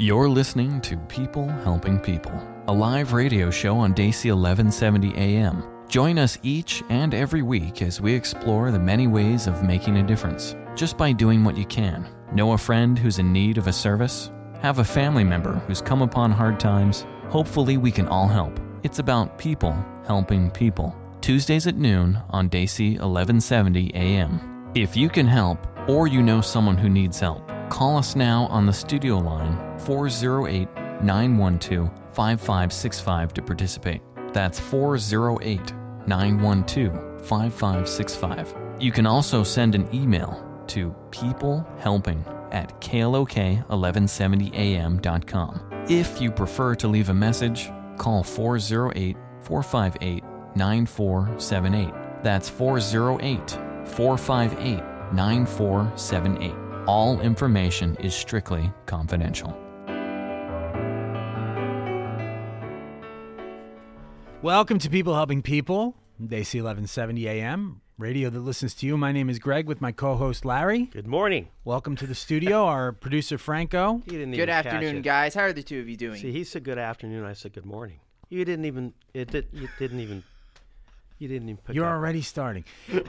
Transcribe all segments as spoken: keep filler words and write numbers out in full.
You're listening to People Helping People, a live radio show on Daisy eleven seventy A M. Join us each and every week as we explore the many ways of making a difference, just by doing what you can. Know a friend who's in need of a service? Have a family member who's come upon hard times? Hopefully we can all help. It's about people helping people. Tuesdays at noon on Daisy eleven seventy A M. If you can help, or you know someone who needs help, call us now on the studio line four oh eight, nine one two, five five six five to participate. That's four oh eight, nine one two, five five six five. You can also send an email to peoplehelping at K L O K eleven seventy A M dot com. If you prefer to leave a message, call four oh eight, four five eight, nine four seven eight. That's four oh eight, four five eight, nine four seven eight. All information is strictly confidential. Welcome to People Helping People, Daisy eleven seventy A M, radio that listens to you. My name is Greg with my co-host Larry. Good morning. Welcome to the studio, our producer Franco. He didn't Good even afternoon, guys. How are the two of you doing? See, he said good afternoon. I said good morning. You didn't even. It did. You didn't even. You didn't even pick You're up. already starting.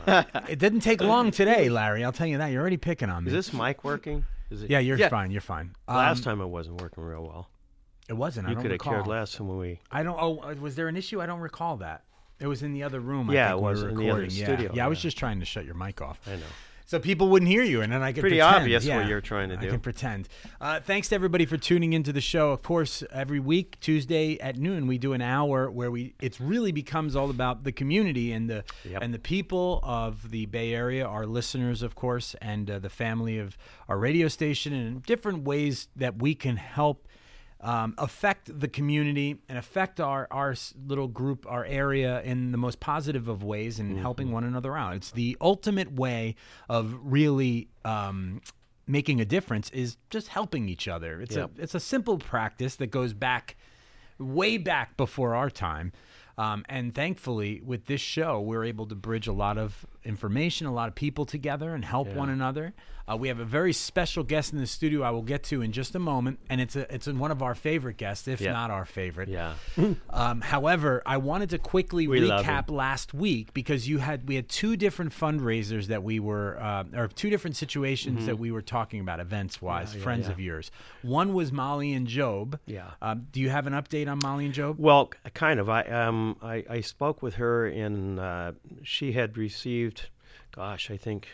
It didn't take long today, Larry. I'll tell you that. You're already picking on me. Is this mic working? Is it? Yeah, you're Yeah. fine. You're fine. Last Um, time it wasn't working real well. It wasn't. I You don't could have recall. cared less when we. I don't. Oh, uh, was there an issue? I don't recall that. It was in the other room. Yeah, I think, it when was we were in the other recording. Yeah. studio, Yeah, I was yeah. just trying to shut your mic off. I know. So people wouldn't hear you, and then I could Pretty pretend. obvious yeah, what you're trying to I do. can pretend. Uh, thanks to everybody for tuning into the show. Of course, every week, Tuesday at noon, we do an hour where we it really becomes all about the community and the Yep. and the people of the Bay Area, our listeners, of course, and uh, the family of our radio station, and different ways that we can help Um, affect the community and affect our, our s- little group, our area in the most positive of ways and helping one another out. It's the ultimate way of really um, making a difference is just helping each other. It's Yep. a it's a simple practice that goes back way back before our time. Um, and thankfully, with this show, we're able to bridge a lot of information, a lot of people together, and help Yeah. one another. Uh, we have a very special guest in the studio I will get to in just a moment, and it's a, it's one of our favorite guests, if Yeah. not our favorite. Yeah. Um, however, I wanted to quickly We love recap last week because you had we had two different fundraisers that we were, uh, or two different situations that we were talking about events wise, Mm-hmm. Yeah, yeah, friends yeah. of yours. One was Molly and Job. Yeah. Um, do you have an update on Molly and Job? Well, k- kind of. I um I, I spoke with her, and uh, she had received, gosh, I think.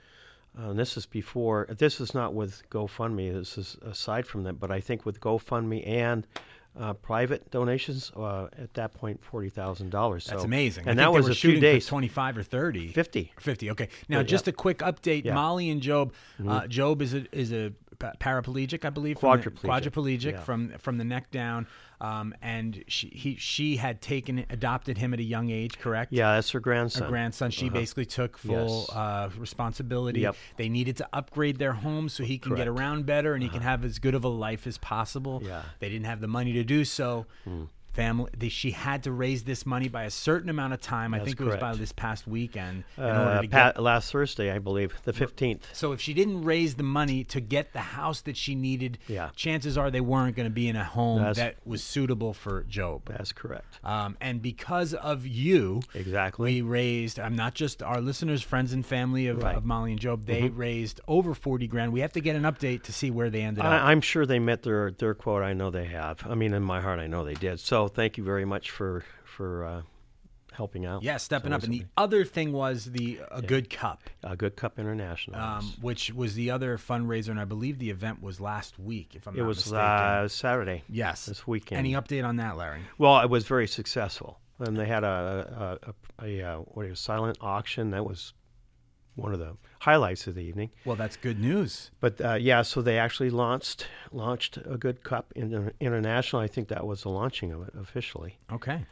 Uh, this is before. This is not with GoFundMe. This is aside from that. But I think with GoFundMe and uh, private donations, uh, at that point, forty thousand dollars. That's so, amazing. And I that think they was were a few shooting days. for twenty-five or thirty. Fifty. fifty. Okay. Now, Yeah, just yeah. a quick update. Yeah. Molly and Job. Uh, Job is a is a pa- paraplegic, I believe. from the- Quadriplegic. Quadriplegic Yeah. from from the neck down. Um, and she he she had taken adopted him at a young age. Correct. Yeah, that's her grandson. Her grandson. She Uh-huh. basically took full Yes. uh, responsibility. Yep. They needed to upgrade their home so he can get Correct. around better and he can have as good of a life as possible. Yeah. They didn't have the money to do so. Family, they, she had to raise this money by a certain amount of time. I That's think it was by correct. this past weekend in order Uh, to Pat, get. last Thursday, I believe, the fifteenth. So if she didn't raise the money to get the house that she needed, Yeah. chances are they weren't going to be in a home That's- that was suitable for Job. That's correct. Um, and because of you, Exactly. we raised. I'm not just our listeners, friends, and family of, Right. Mm-hmm. of Molly and Job. They raised over forty grand. We have to get an update to see where they ended up. I, I'm sure they met their their quote. I know they have. I mean, in my heart, I know they did. So thank you very much for for uh, helping out. Yeah, stepping So up. And the listen, other thing was the A Good Cup, uh, Good Cup International. um, yes. which was the other fundraiser, and I believe the event was last week, if I'm It not was mistaken. uh, Saturday. yes. this weekend. Any update on that, Larry? Well, it was very successful, and they had a a, a, a, uh what is silent auction. That was one of the highlights of the evening. Well, that's good news. But uh, yeah, so they actually launched launched a Good Cup Inter- International. I think that was the launching of it officially. Okay.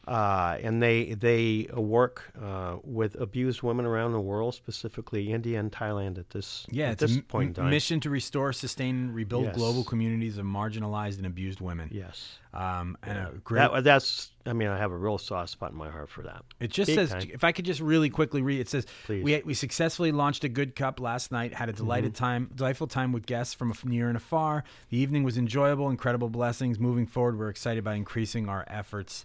Uh, and they they work uh, with abused women around the world, specifically India and Thailand at this Yeah, at it's this a m- point in time. mission to restore, sustain, and rebuild Yes. global communities of marginalized and abused women. Yes, Um, and a great. that, that's. I mean, I have a real soft spot in my heart for that. It just Big says, time. if I could just really quickly read, it says, Please. we we successfully launched a good cup last night, had a delighted Mm-hmm. time, delightful time with guests from near and afar. The evening was enjoyable, incredible blessings. Moving forward, we're excited by increasing our efforts.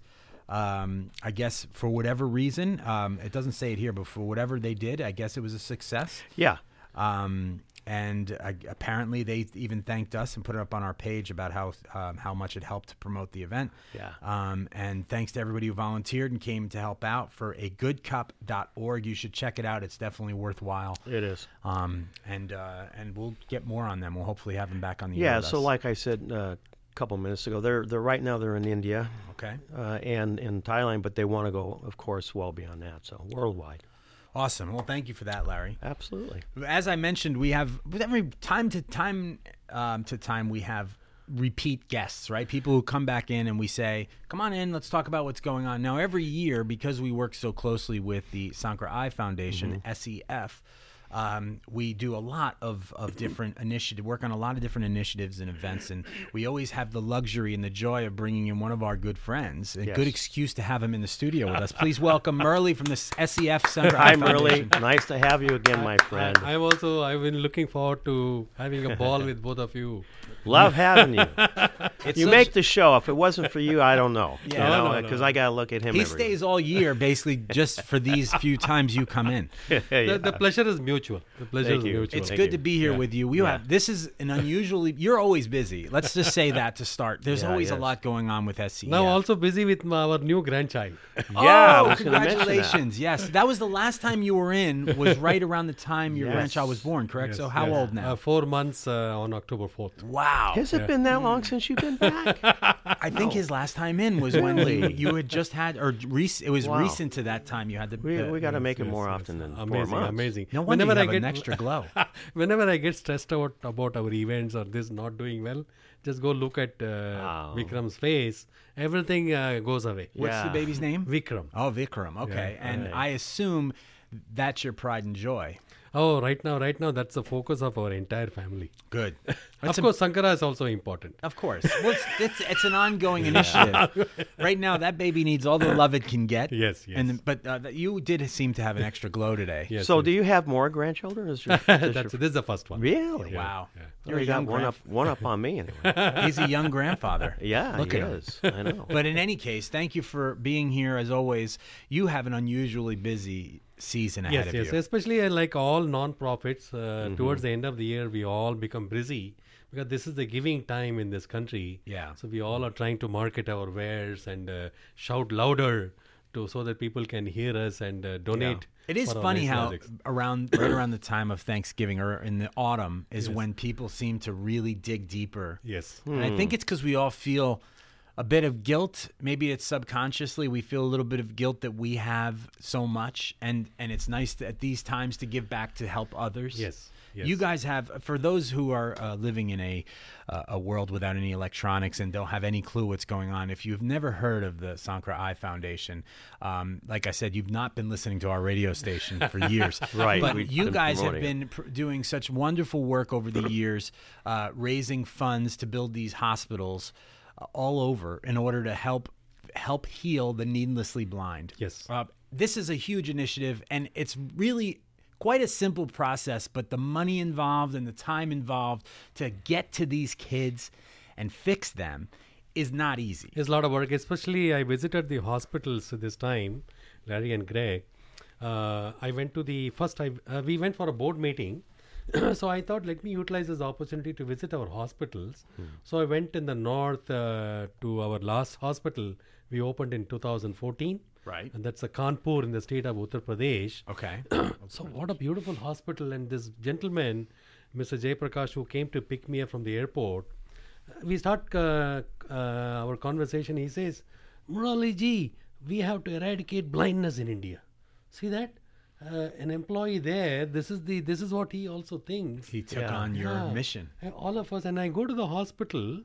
Um, I guess for whatever reason, um, it doesn't say it here, but for whatever they did, I guess it was a success. Yeah. Um, and uh, apparently they even thanked us and put it up on our page about how um, how much it helped to promote the event. Yeah. Um, and thanks to everybody who volunteered and came to help out for a good cup dot org. You should check it out. It's definitely worthwhile. It is. Um, and uh, and we'll get more on them. We'll hopefully have them back on the air Yeah. with So, us. like I said uh, a couple minutes ago, they're they're right now they're in India Okay. uh, and in Thailand, but they want to go, of course, well beyond that. So worldwide. Awesome. Well, thank you for that, Larry. Absolutely. As I mentioned, we have with every time to time um, to time we have repeat guests, right? People who come back in and we say, "Come on in, let's talk about what's going on." Now, every year, because we work so closely with the Sankara Eye Foundation, Mm-hmm. S E F, um, we do a lot of, of different initiative, work on a lot of different initiatives and events, and we always have the luxury and the joy of bringing in one of our good friends. A Yes. good excuse to have him in the studio with us. Please welcome Murli from the S E F Sankara Hi, Eye Murli. Foundation. Nice to have you again, my friend. I, I'm also, I've been looking forward to having a ball with both of you. Love having you. It's You such- make the show. If it wasn't for you, I don't know. Yeah. you No, know, no, no, because no. I got to look at him. He every stays all year, basically, just for these few times you come in. Yeah. The, the pleasure is mutual. The pleasure Thank is you. mutual. It's Thank good you. to be here Yeah. with you. We Yeah. have this is an unusually. You're always busy. Let's just say that to start. There's Yeah, always a yes. lot going on with S C E F. Now also busy with my, our new grandchild. Yeah, I oh, was gonna mention that. congratulations! Yes, that was the last time you were in. Was right around the time your Yes. grandchild was born. Correct. Yes, so how yes. old now? Uh, four months uh, on October fourth. wow. Has it been that long since you've been back? I think his last time in was when you, Really? you had just had, or rec- it was Wow. recent to that time. You had the. We uh, we got to make it yes, more yes. often than four Amazing, months. amazing. no wonder Whenever you I have get an extra glow. whenever I get stressed out about our events or this not doing well, just go look at uh, Wow. Vikram's face. Everything uh, goes away. What's Yeah. the baby's name? Vikram. Oh, Vikram. Okay, Yeah, and right. I assume that's your pride and joy. Oh, right now, right now, that's the focus of our entire family. Good. of course, Sankara is also important. Of course. Well, it's, it's, it's an ongoing initiative. Right now, that baby needs all the love it can get. Yes, yes. And but uh, that- you did seem to have an extra glow today. Yes, So, yes. do you have more grandchildren? Is your, That's, does your, this is the first one. really? Wow. Yeah. You're Well, a you got young one grandf- up, one up on me anyway. He's a young grandfather. Yeah, Look he at him. is. I know. But in any case, thank you for being here. As always, you have an unusually busy season ahead Yes, of yes. you. Especially uh, like all non-profits, uh, towards the end of the year, we all become busy because this is the giving time in this country. Yeah. So we all are trying to market our wares and uh, shout louder to so that people can hear us and uh, donate. It is for our funny nice how projects. around right around the time of Thanksgiving or in the autumn is Yes. when people seem to really dig deeper. Yes. And I think it's because we all feel a bit of guilt. Maybe it's subconsciously we feel a little bit of guilt that we have so much, and and it's nice to, at these times to give back to help others. Yes. Yes. You guys have, for those who are uh, living in a uh, a world without any electronics and don't have any clue what's going on, if you've never heard of the Sankara Eye Foundation, um, like I said, you've not been listening to our radio station for years. Right, But we've you been guys have promoting been pr- doing such wonderful work over the years, uh, raising funds to build these hospitals uh, all over in order to help help heal the needlessly blind. Yes. Uh, this is a huge initiative, and it's really quite a simple process, but the money involved and the time involved to get to these kids and fix them is not easy. It's a lot of work. Especially, I visited the hospitals this time, Larry and Greg. Uh, I went to the first. I uh, we went for a board meeting, so I thought let me utilize this opportunity to visit our hospitals. So I went in the north uh, to our last hospital. We opened in two thousand fourteen. Right. And that's a Kanpur in the state of Uttar Pradesh. Okay. So what a beautiful hospital. And this gentleman, Mister Jayprakash, who came to pick me up from the airport, uh, we start uh, uh, our conversation. He says, Murali ji, we have to eradicate blindness in India. See that? Uh, an employee there, this is the this is what he also thinks. He took Yeah. on your Yeah. mission. Uh, All of us. And I go to the hospital,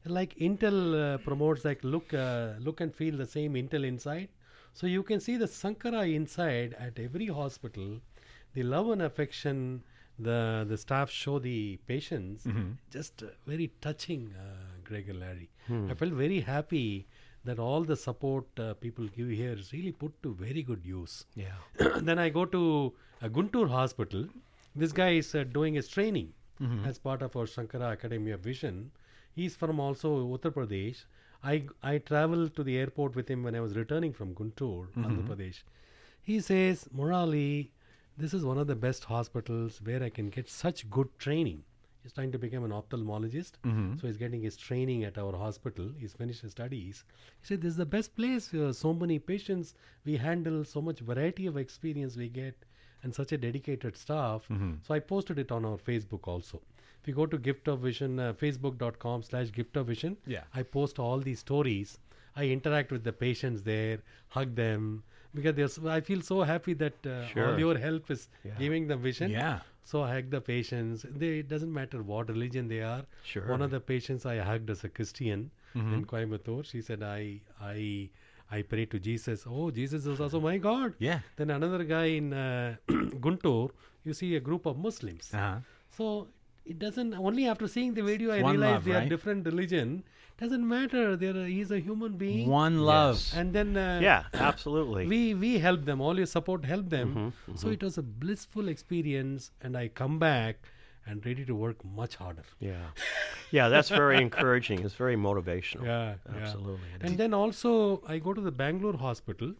like Intel uh, promotes like look, uh, look and feel the same Intel inside. So you can see the Sankara inside at every hospital, the love and affection the the staff show the patients, just uh, very touching, uh, Greg and Larry. I felt very happy that all the support uh, people give here is really put to very good use. Yeah. Then I go to a Guntur hospital. This guy is uh, doing his training as part of our Shankara Academy of Vision. He's from also Uttar Pradesh. I, I traveled to the airport with him when I was returning from Guntur, Andhra Pradesh. He says, Murali, this is one of the best hospitals where I can get such good training. He's trying to become an ophthalmologist. So he's getting his training at our hospital. He's finished his studies. He said, this is the best place. Uh, so many patients we handle, so much variety of experience we get, and such a dedicated staff. So I posted it on our Facebook also. If you go to Gift of Vision, uh, facebook.com slash Gift of Vision, Yeah. I post all these stories. I interact with the patients there, hug them, because they're so, I feel so happy that uh, Sure. all your help is Yeah. giving them vision. Yeah. So I hug the patients. They, it doesn't matter what religion they are. Sure. One of the patients I hugged as a Christian in Coimbatore. She said, I, I, I pray to Jesus. Oh, Jesus is also my God. Yeah. Then another guy in uh, Guntur, you see a group of Muslims. Uh-huh. So it doesn't, only after seeing the video, I One realized love, they right? are different religion. Doesn't matter. They're a, he's a human being. One love. Yes. And then uh, Yeah, absolutely. we we help them. All your support help them. So it was a blissful experience, and I come back and ready to work much harder. yeah. Yeah, that's very encouraging. It's very motivational. Yeah, Absolutely. yeah. And then also I go to the Bangalore hospital.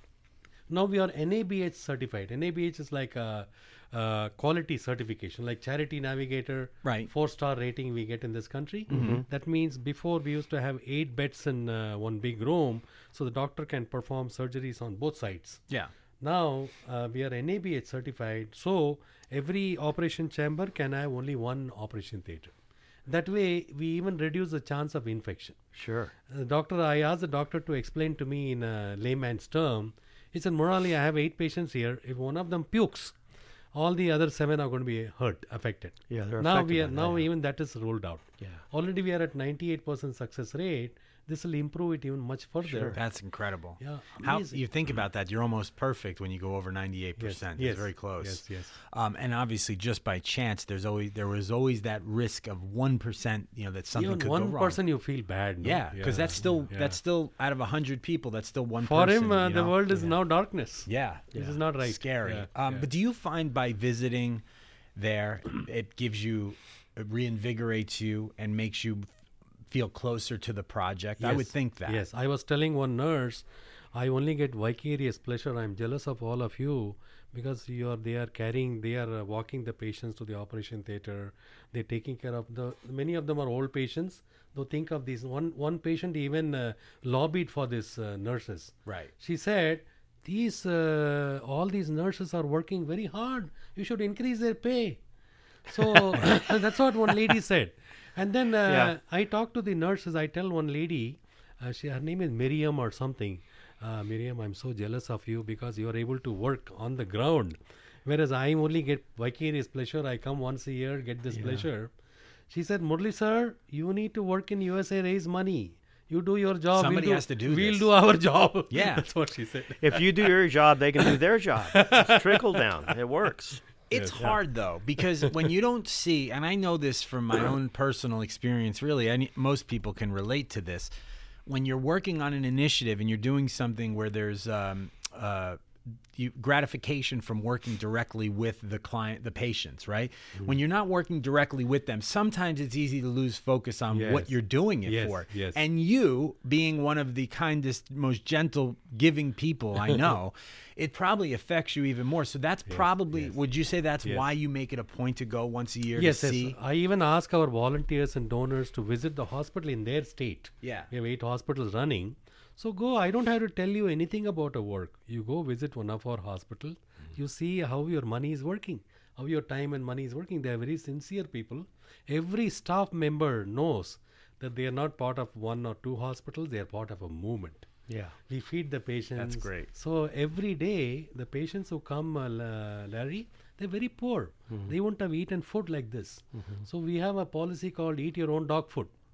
Now we are N A B H certified. N A B H is like a, a quality certification, like Charity Navigator, Right. four-star rating we get in this country. That means before we used to have eight beds in uh, one big room, so the doctor can perform surgeries on both sides. Yeah. Now uh, we are N A B H certified, so every operation chamber can have only one operation theatre. That way, we even reduce the chance of infection. Sure. The doctor, I asked the doctor to explain to me in a layman's term. He said, Murali, I have eight patients here. If one of them pukes, all the other seven are going to be hurt, affected. Yeah, they're now affected we are by that, now yeah. even that is ruled out. Yeah. Already we are at ninety-eight percent success rate. This will improve it even much further. That's incredible. Yeah, How amazing. you think about that, you're almost perfect when you go over ninety-eight percent. Yes, It's very close. yes, yes. Um, and obviously, just by chance, there's always there was always that risk of one percent. You know that something Even could one go wrong. person you feel bad. No? Yeah, because that's still yeah. that's still out of a hundred people. That's still one for person. him. Uh, you the know? world is now darkness. Yeah, This is not right. Scary. Yeah, um, yeah. But do you find by visiting there, it gives you, it reinvigorates you and makes you feel closer to the project? I would Yes, think that. Yes, I was telling one nurse, I only get vicarious pleasure. I'm jealous of all of you because you are. They are carrying. They are uh, walking the patients to the operation theater. They're taking care of the. Many of them are old patients. Though think of this. One one patient even uh, lobbied for this uh, nurses. Right. She said, these uh, all these nurses are working very hard. You should increase their pay. So that's what one lady said. And then uh, Yeah. I talk to the nurses. I tell one lady, uh, she her name is Miriam or something. Uh, Miriam, I'm so jealous of you because you are able to work on the ground, whereas I only get vicarious pleasure. I come once a year, get this pleasure. She said, Murli sir, you need to work in U S A, raise money. You do your job. Somebody we'll has to do We'll this. do our job. Yeah. That's what she said. If you do your job, they can do their job. It's trickle down. It works. It's hard though, because when you don't see, and I know this from my own personal experience, really, any, most people can relate to this. When you're working on an initiative and you're doing something where there's um, uh, you, gratification from working directly with the client, the patients, right? Mm-hmm. When you're not working directly with them, sometimes it's easy to lose focus on what Yes. you're doing it Yes, for. yes. And you, being one of the kindest, most gentle, giving people I know, it probably affects you even more. So that's probably, would you say that's Yes. why you make it a point to go once a year Yes, to yes. see? I even ask our volunteers and donors to visit the hospital in their state. Yeah. We have eight hospitals running. So go, I don't have to tell you anything about our work. You go visit one of our hospitals. You see how your money is working, how your time and money is working. They are very sincere people. Every staff member knows that they are not part of one or two hospitals. They are part of a movement. Yeah. We feed the patients. great. So every day, the patients who come, uh, La- Larry, they're very poor. They won't have eaten food like this. So we have a policy called eat your own dog food.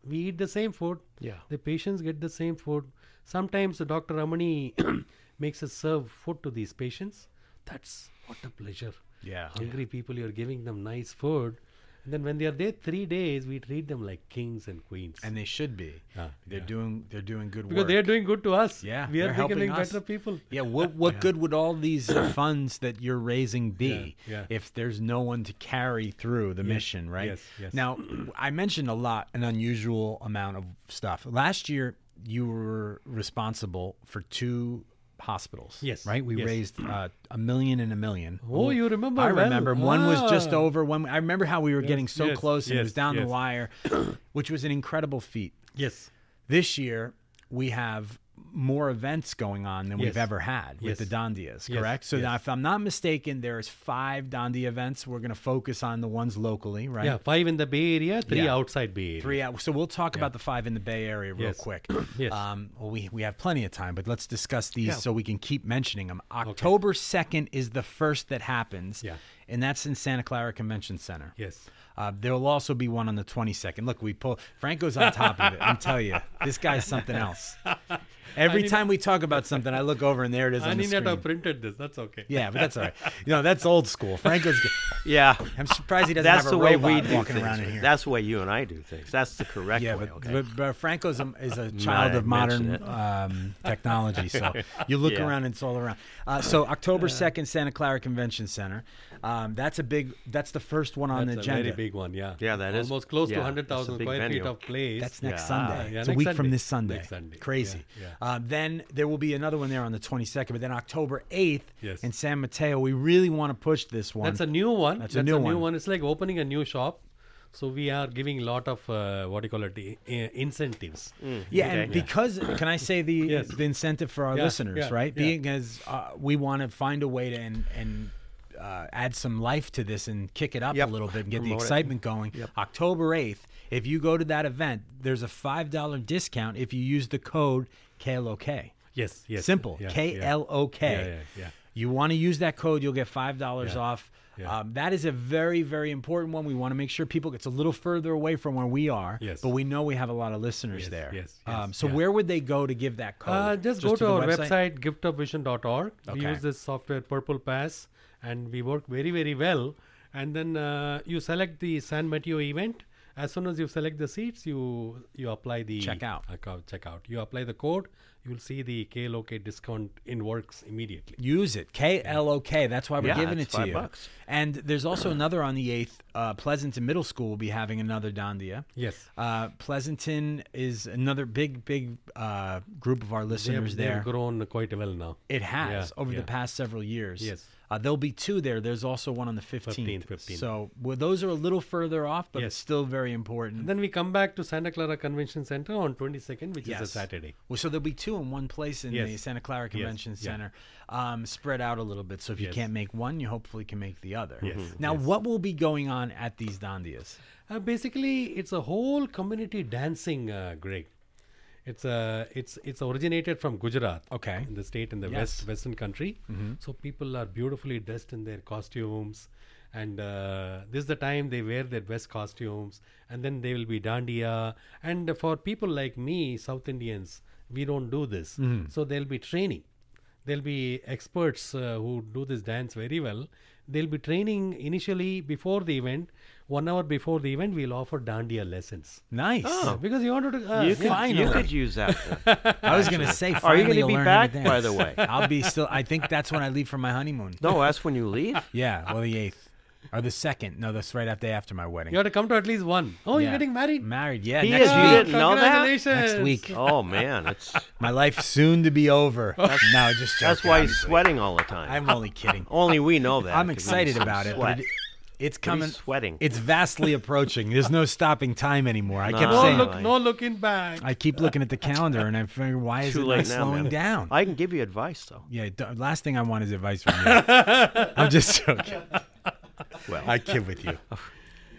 we eat the same food. Yeah. The patients get the same food. Sometimes Doctor Ramani makes us serve food to these patients. That's what a pleasure. Yeah. Hungry people, you're giving them nice food. And then when they are there three days, we treat them like kings and queens. And they should be. Ah, they're yeah. doing they're doing good because work. they're doing good to us. Yeah, we are they're helping becoming us. better people. Yeah, what what good would all these uh, funds that you're raising be Yeah, yeah. if there's no one to carry through the Yes, mission, right? yes, yes. Now, I mentioned a lot, an unusual amount of stuff. Last year, you were responsible for two hospitals. Yes, Right? We yes. raised uh, a million and a million. Oh, you remember I well. remember. One was just Ah. over. One. I remember how we were Yes, getting so yes, close and it was yes, down the yes. wire, which was an incredible feat. Yes. This year, we have more events going on than we've Yes. ever had with Yes. the Dandias, Yes, correct? So yes. now, if I'm not mistaken, there's five Dandia events. We're going to focus on the ones locally, right? Yeah, five in the Bay Area, three Yeah. outside Bay Area. Three out. So we'll talk about the five in the Bay Area real Yes. quick. Yes. Um, well, we, we have plenty of time, but let's discuss these Yeah. so we can keep mentioning them. October second is the first that happens, Yeah. and that's in Santa Clara Convention Center. Yes. Uh, there will also be one on the twenty-second. Look, we pull Franco's on top of it. I'm telling you, this guy's something else. Every need- time we talk about something, I look over and there it is on the Anina screen. printed this. That's okay. Yeah, but that's all right. You know, that's old school. Franco's. Good. Yeah. I'm surprised he doesn't That's have a the way robot we do walking things. around in here. That's the way you and I do things. That's the correct Yeah, way. but, okay. but, but Franco's a, is a child I of modern mention it. um, technology, so you look Yeah. around and it's all around. Uh, so October second, Santa Clara Convention Center. Um, that's a big. That's the first one on That's the a agenda. very big one, yeah. Yeah, that is- Almost close yeah, to that's a one hundred thousand big square feet venue. of place. That's next Yeah. Sunday. Yeah, it's a next week from Sunday. this Sunday. Next Sunday. Crazy. Yeah, yeah. Uh, then there will be another one there on the twenty-second, but then October eighth Yes. in San Mateo. We really want to push this one. That's a new one. That's a new one. one. It's like opening a new shop. So we are giving a lot of, uh, what do you call it, i- i- incentives. Yeah, Okay. and because can I say the Yes. the incentive for our Yeah, listeners, yeah, right? yeah. Being as uh, we want to find a way to and and uh, add some life to this and kick it up Yep. a little bit and get the Promote it. excitement going. October eighth, if you go to that event, there's a five dollar discount if you use the code K L O K. Yes, yes. Simple, yeah, K yeah. L O K. Yeah, yeah, yeah. You want to use that code, you'll get five dollars Yeah. off. Yeah. Um, that is a very, very important one. We want to make sure people, it's a little further away from where we are, Yes. but we know we have a lot of listeners Yes, there. yes, um, yes, so yeah. where would they go to give that code? Uh, just, go to, the our website, gift of vision dot org. We Okay. use this software, Purple Pass, and we work very, very well. And then uh, you select the San Mateo event. As soon as you select the seats, you you apply the Checkout. account checkout. You apply the code. You will see the K L O K discount in works immediately. Use it, K L O K. That's why we're Yeah, giving it it's to five you. bucks. And there's also another on the eighth. Uh, Pleasanton Middle School will be having another Dandia. Yes. Uh, Pleasanton is another big, big uh, group of our They have, listeners they there. have grown quite well now. It has Yeah, over the yeah. past several years. Yes. Uh, there'll be two there. There's also one on the fifteenth. fifteenth, fifteenth. So well, those are a little further off, but Yes. it's still very important. And then we come back to Santa Clara Convention Center on twenty-second, which is a Yes. Saturday. Well, so there'll be two in one place in Yes. the Santa Clara Convention yeah. Center, um, spread out a little bit. So if you Yes. can't make one, you hopefully can make the other. Yes. Mhm. Now, Yes. what will be going on at these Dandias? Uh, basically, it's a whole community dancing, uh, Greg. It's uh, it's it's originated from Gujarat, Okay. in the state in the Yes. west western country. So people are beautifully dressed in their costumes, and uh, this is the time they wear their best costumes, and then they will be dandiya. And for people like me, South Indians, we don't do this, so there'll be training. There'll be experts uh, who do this dance very well. They'll be training initially before the event. One hour before the event, we'll offer dandiya lessons. Nice. Oh. Because you wanted to. Uh, you, yeah. could, you finally. could use that. one. I was going to say, Are you finally going to you'll be learn back, how to by dance. the way? I'll be still. I think that's when I leave for my honeymoon. No, that's when you leave. Yeah, well, the eighth or the second. No, that's right after after my wedding. You have to come to at least one. Oh, Yeah. you're getting married? Married, yeah. He next is. You week. didn't know that? Congratulations. Next week. Oh man, it's My life soon to be over. no, just joking. that's why he's obviously. sweating all the time. I'm only kidding. Only we know that. I'm 'cause he's excited about it, sweat. but it, it's But he's coming. sweating. It's vastly approaching. There's no stopping time anymore. I kept No. No, saying. look, no looking back. I keep looking at the calendar and I figure, why is Too it late not now, slowing man. down? I can give you advice though. yeah. D- last thing I want is advice from you. I'm just joking. Well, I kid with you.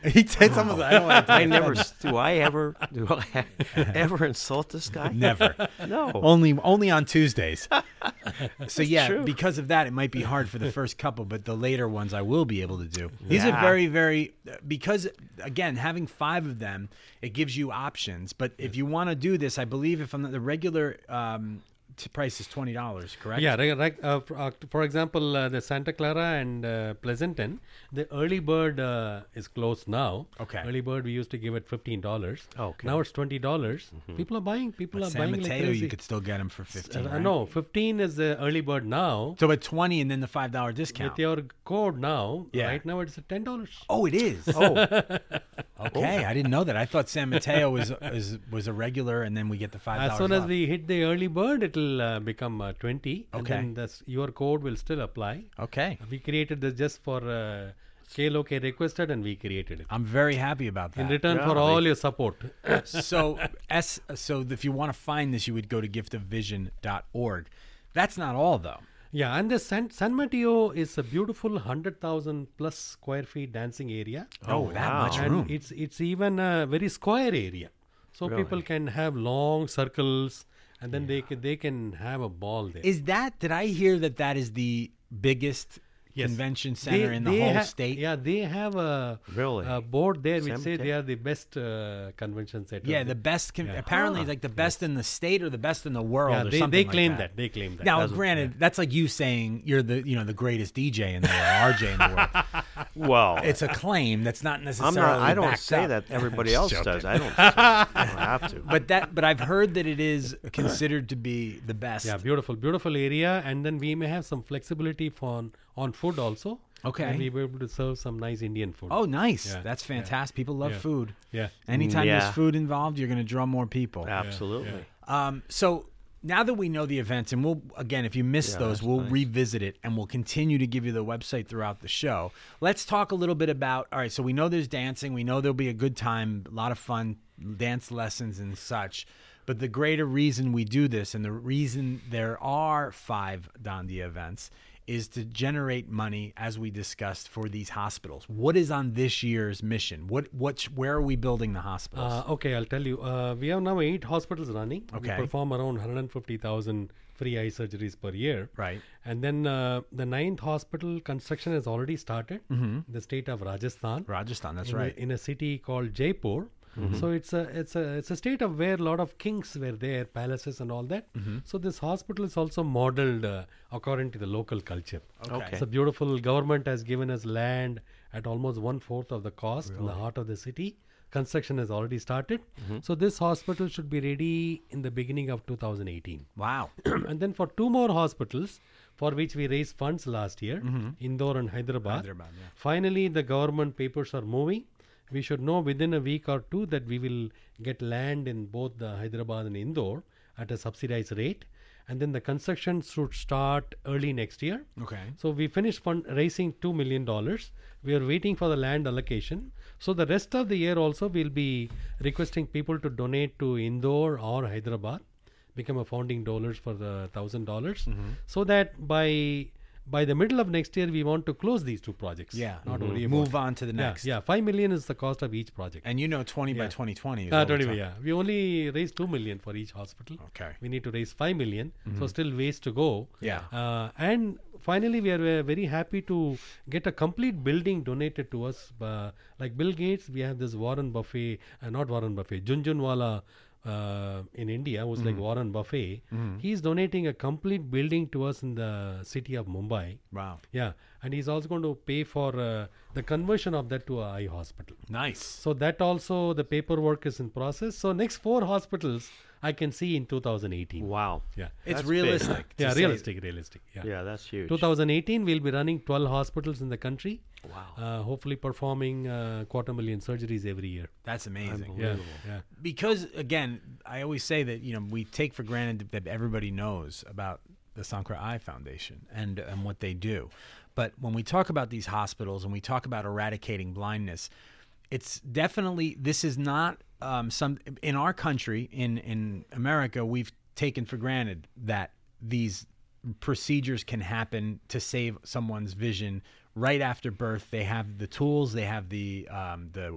He said someone's I don't want to I never s- do. I ever do. I ever insult this guy? Never. No. Only only on Tuesdays. So yeah, true. because of that, it might be hard for the first couple, but the later ones I will be able to do. These are Yeah. very, very because again, having five of them, it gives you options. But if you want to do this, I believe if I'm not, the regular um, t- price is twenty dollars, correct? Yeah, right. right uh, for, uh, for example, uh, the Santa Clara and uh, Pleasanton, the early bird uh, is closed now. Okay. Early bird, we used to give it fifteen dollars. Okay. Now it's twenty dollars. People are buying. People But are San buying like Mateo, crazy. you could still get them for fifteen. Uh, right? No, fifteen is the early bird now. So at twenty and then the five dollar discount. With your code now, Yeah. right now it's ten dollars. Oh, it is. Oh, Okay, I didn't know that. I thought San Mateo was was was a regular, and then we get the five dollars. As soon as we hit the early bird, it'll uh, become uh, twenty. Okay. And then that's, your code will still apply. Okay, We created this just for uh, K L O K requested, and we created it. I'm very happy about that. In return Yeah, for they- all your support. so s so if you want to find this, you would go to gift of vision dot org. That's not all though. Yeah, and the San, San Mateo is a beautiful one hundred thousand plus square feet dancing area. Oh, that wow. much And room. it's it's even a very square area. So Really? people can have long circles, and then they can, they can have a ball there. Is that? Did I hear that that is the biggest Yes. convention center They- in the they whole ha- state? Yeah, they have a, Really? a board there which San say Mateo? they are the best uh, convention center. Yeah, the best. Con- Yeah. Apparently, Huh. like the best in the state or the best in the world, yeah, or they, something they like claim that. that. They claim that. Now, That's- granted, that's like you saying you're the you know the greatest D J in the world, R J in the world. well, It's a claim that's not I'm necessarily. not. I don't backed say up. that. Everybody else Joking. does. I don't. I don't have to. But that, but I've heard that it is considered to be the best. Yeah, beautiful, beautiful area, and then we may have some flexibility for on, on food also. Okay. And we were able to serve some nice Indian food. Oh, nice. Yeah, That's yeah. fantastic. People love Yeah. food. yeah. Anytime Yeah. there's food involved, you're going to draw more people. Absolutely. Um, so now that we know the events, and we'll again, if you missed Yeah, those, that's we'll nice. revisit it, and we'll continue to give you the website throughout the show. Let's talk a little bit about. All right, so we know there's dancing. We know there'll be a good time, a lot of fun, dance lessons and such. But the greater reason we do this, and the reason there are five Dandia events, is to generate money, as we discussed, for these hospitals. What is on this year's mission? What, what, where are we building the hospitals? Uh, okay, I'll tell you. Uh, we have now eight hospitals running. Okay. We perform around one hundred fifty thousand free eye surgeries per year. Right. And then uh, the ninth hospital construction has already started in the state of Rajasthan. Rajasthan, that's in right. A, in a city called Jaipur. So it's a it's a it's a state of where a lot of kings were there, palaces and all that. So this hospital is also modeled uh, according to the local culture. Okay. It's a beautiful. Government has given us land at almost one fourth of the cost in the heart of the city. Construction has already started. So this hospital should be ready in the beginning of two thousand eighteen. Wow. And then for two more hospitals for which we raised funds last year, Indore and Hyderabad. Hyderabad, yeah. Finally, the government papers are moving. We should know within a week or two that we will get land in both the Hyderabad and Indore at a subsidized rate. And then the construction should start early next year. Okay. So we finished fund raising two million dollars. We are waiting for the land allocation. So the rest of the year also we'll be requesting people to donate to Indore or Hyderabad, become a founding donors for the one thousand dollars, so that by by the middle of next year we want to close these two projects. Yeah. Not Mhm. worry about Move it. on to the Yeah, next. yeah, five million is the cost of each project. And you know, twenty by Yeah. twenty twenty. Is Uh, all we're twenty, talking- yeah. We only raised two million for each hospital. Okay. We need to raise five million, so still ways to go. Yeah. Uh, and finally, we are uh, very happy to get a complete building donated to us. Uh, like Bill Gates, we have this Warren Buffett, uh, not Warren Buffett, Junjunwala uh, in India, who's like Warren Buffett. He's donating a complete building to us in the city of Mumbai. Wow. Yeah, and he's also going to pay for uh, the conversion of that to a eye hospital. Nice. So that also the paperwork is in process. So next four hospitals I can see in two thousand eighteen. Wow. Yeah. It's That's realistic. to Yeah, say- realistic, realistic. Yeah. Yeah, that's huge. two thousand eighteen we'll be running twelve hospitals in the country. Wow. Uh, hopefully performing uh, quarter million surgeries every year. That's amazing. Yeah. Yeah. Because again, I always say that you know we take for granted that everybody knows about the Sankara Eye Foundation and and what they do, but when we talk about these hospitals and we talk about eradicating blindness, it's definitely this is not um, some in our country in in America we've taken for granted that these procedures can happen to save someone's vision right after birth, they have the tools, they have the um, the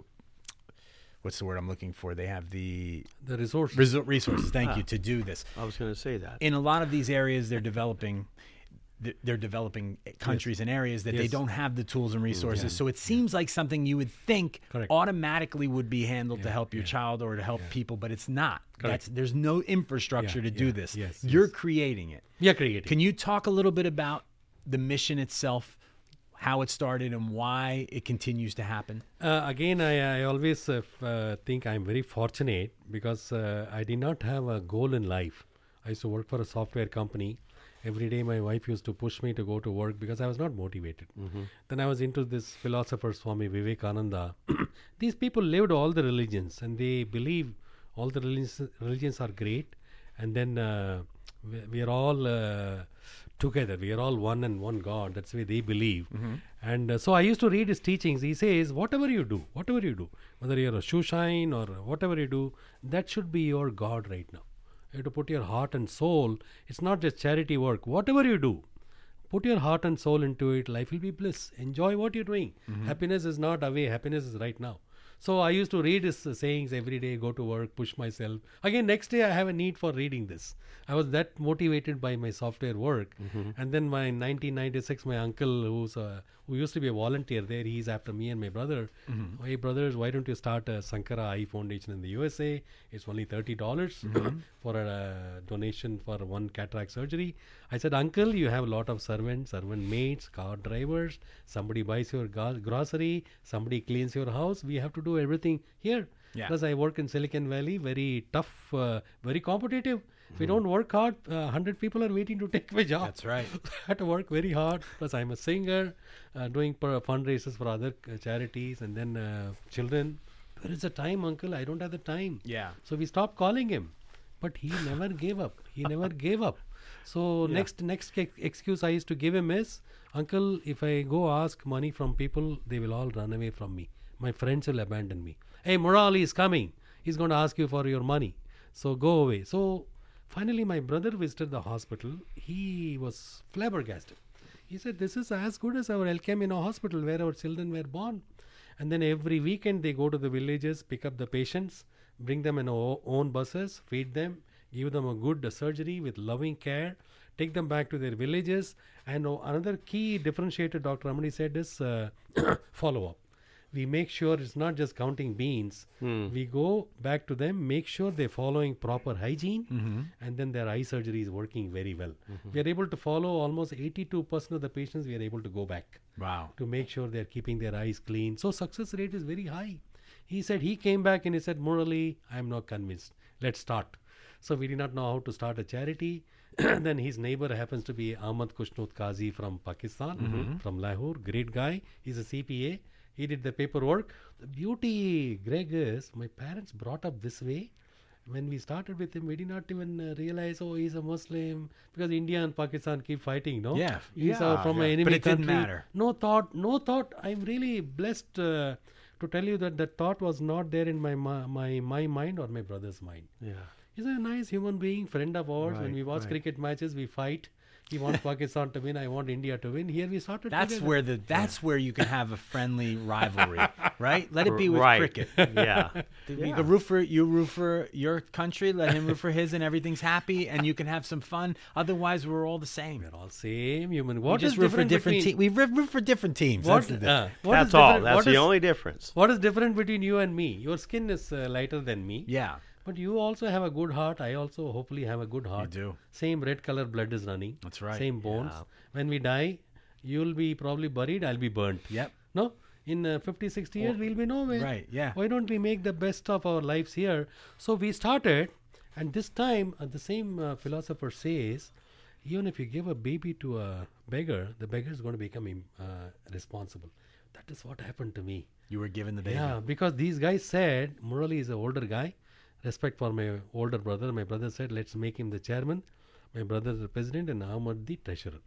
what's the word I'm looking for? They have the The resources. reso- resources. Thank you to do this. I was going to say that. In a lot of these areas, they're developing. th- They're developing countries and areas that they Yes. don't have the tools and resources. So it seems like something you would think Correct. automatically would be handled to Yeah, help your yeah. child or to help people, but it's not. Correct. That's, there's no infrastructure Yeah, to do yeah, this. yes, You're yes. creating it. We are creating. Can you talk a little bit about the mission itself, how it started, and why it continues to happen? Uh, again, I, I always uh, f- uh, think I'm very fortunate because uh, I did not have a goal in life. I used to work for a software company. Every day my wife used to push me to go to work because I was not motivated. Then I was into this philosopher Swami Vivekananda. These people lived all the religions and they believe all the religions, religions are great. And then uh, we, we are all uh, together. We are all one and one God. That's the way they believe. And uh, so I used to read his teachings. He says, whatever you do, whatever you do, whether you're a shoe shine or whatever you do, that should be your God right now. You have to put your heart and soul. It's not just charity work. Whatever you do, put your heart and soul into it. Life will be bliss. Enjoy what you're doing. Happiness is not away. Happiness is right now. So I used to read his uh, sayings every day, go to work, push myself. Again, next day I have a need for reading this. I was that motivated by my software work. And then my nineteen ninety-six, my uncle, who's a, who used to be a volunteer there, he's after me and my brother. Hey, brothers, why don't you start a Sankara Eye Foundation in the U S A? It's only thirty dollars for a uh, donation for one cataract surgery. I said, Uncle, you have a lot of servants, servant maids, car drivers. Somebody buys your ga- grocery. Somebody cleans your house. We have to do everything here. Yeah. Plus, I work in Silicon Valley, very tough, uh, very competitive. If you don't work hard, uh, one hundred people are waiting to take my job. That's right. I had to work very hard. Plus, I'm a singer, uh, doing per- fundraisers for other uh, charities and then uh, children. Where is the time, Uncle? I don't have the time. Yeah. So we stopped calling him. But he never gave up. He never gave up. So next next ex- excuse I used to give him is, Uncle, if I go ask money from people, they will all run away from me. My friends will abandon me. Hey, Murali is coming. He's going to ask you for your money. So go away. So finally, my brother visited the hospital. He was flabbergasted. He said, this is as good as our El Camino hospital where our children were born. And then every weekend they go to the villages, pick up the patients, bring them in o- own buses, feed them, give them a good uh, surgery with loving care, take them back to their villages. And uh, another key differentiator Doctor Ramani said is uh, follow-up. We make sure it's not just counting beans. We go back to them, make sure they're following proper hygiene, and then their eye surgery is working very well. We are able to follow almost eighty-two percent of the patients. We are able to go back Wow. to make sure they're keeping their eyes clean. So success rate is very high. He said he came back and he said, Murali, I'm not convinced. Let's start. So we did not know how to start a charity. Then his neighbor happens to be Ahmad Kushnut Qazi from Pakistan, from Lahore. Great guy. He's a C P A. He did the paperwork. The beauty, Greg, is my parents brought up this way. When we started with him, we did not even uh, realize, oh, he's a Muslim, because India and Pakistan keep fighting, no? Yeah, He's yeah, uh, from yeah. an enemy But it didn't country. matter. No thought, no thought. I'm really blessed uh, to tell you that that thought was not there in my my my, my mind or my brother's mind. Yeah. He's a nice human being, friend of ours. when Right, we watch right. cricket matches, we fight. He wants Pakistan to win. I want India to win. Here we started. That's together. where the that's where you can have a friendly rivalry, right? Let it be with Right. cricket. Yeah. You can root for you root for your country, let him root for his, and everything's happy, and you can have some fun. Otherwise, we're all the same. We're all same human. We What just is root for different different between- teams. We root root for different teams. What, That's the thing. uh, what is That's all. different- That's what the is- only difference. What is different between you and me? Your skin is uh, lighter than me. Yeah, But you also have a good heart. I also hopefully have a good heart. do. Same red color blood is running. That's right. Same bones. Yeah. When we die, you'll be probably buried. I'll be burnt. Yep. No? In uh, fifty, sixty years, we'll be nowhere. Right, yeah. Why don't we make the best of our lives here? So we started, and this time, uh, the same uh, philosopher says, even if you give a baby to a beggar, the beggar is going to become im- uh, responsible. That is what happened to me. You were given the baby. Yeah, because these guys said, Murali is an older guy. Respect for my older brother. My brother said, let's make him the chairman. My brother the president and Ahmad the treasurer.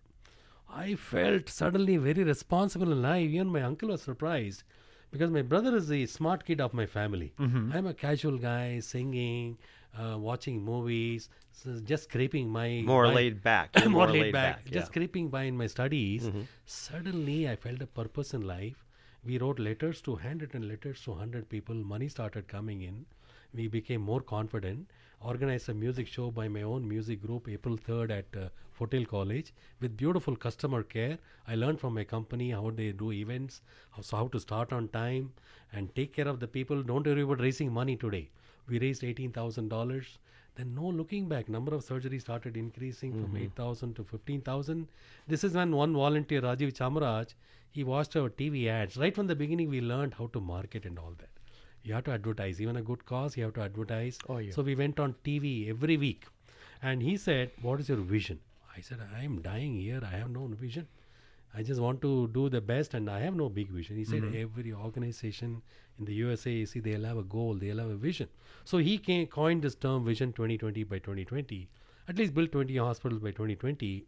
I felt suddenly very responsible in life. Even my uncle was surprised because my brother is the smart kid of my family. I'm a casual guy, singing, uh, watching movies, so just scraping my More my- laid back. You're more, more laid laid back, back, just yeah. scraping by in my studies. Mhm. Suddenly, I felt a purpose in life. We wrote letters to handwritten letters to one hundred people. Money started coming in. We became more confident. Organized a music show by my own music group April third at uh, Foothill College with beautiful customer care. I learned from my company how they do events, how, so how to start on time and take care of the people. Don't worry about raising money today. We raised eighteen thousand dollars. Then no looking back, number of surgeries started increasing from eight thousand to fifteen thousand. This is when one volunteer, Rajiv Chamaraj, he watched our T V ads. Right from the beginning, we learned how to market and all that. You have to advertise. Even a good cause, you have to advertise. Oh, yeah. So we went on T V every week. And he said, what is your vision? I said, I am dying here. I have no vision. I just want to do the best and I have no big vision. He said, every organization in the U S A, you see, they'll have a goal, they'll have a vision. So he came, coined this term Vision twenty twenty by twenty twenty. At least build twenty hospitals by twenty twenty.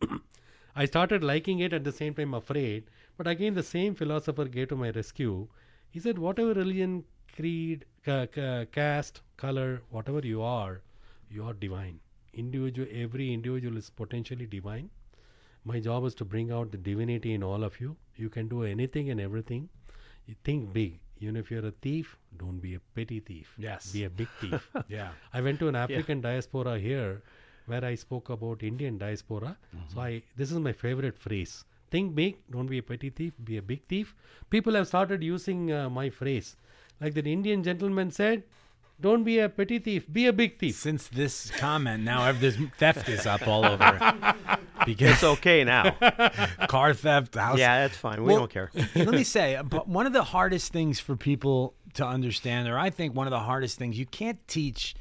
I started liking it, at the same time afraid. But again, the same philosopher came to my rescue. He said, whatever religion, creed, ca- ca- caste, color, whatever you are, you are divine. Individual, every individual is potentially divine. My job is to bring out the divinity in all of you. You can do anything and everything. You think big. Even if you're a thief, don't be a petty thief. Yes. Be a big thief. Yeah. I went to an African diaspora here where I spoke about Indian diaspora. So I this is my favorite phrase. Think big, don't be a petty thief, be a big thief. People have started using uh, my phrase. Like that Indian gentleman said, don't be a petty thief, be a big thief. Since this comment, now ev- there's theft is up all over. Because It's okay now. car theft, house. Yeah, that's fine. We Well, don't care. Let me say, uh, but one of the hardest things for people to understand, or I think one of the hardest things, you can't teach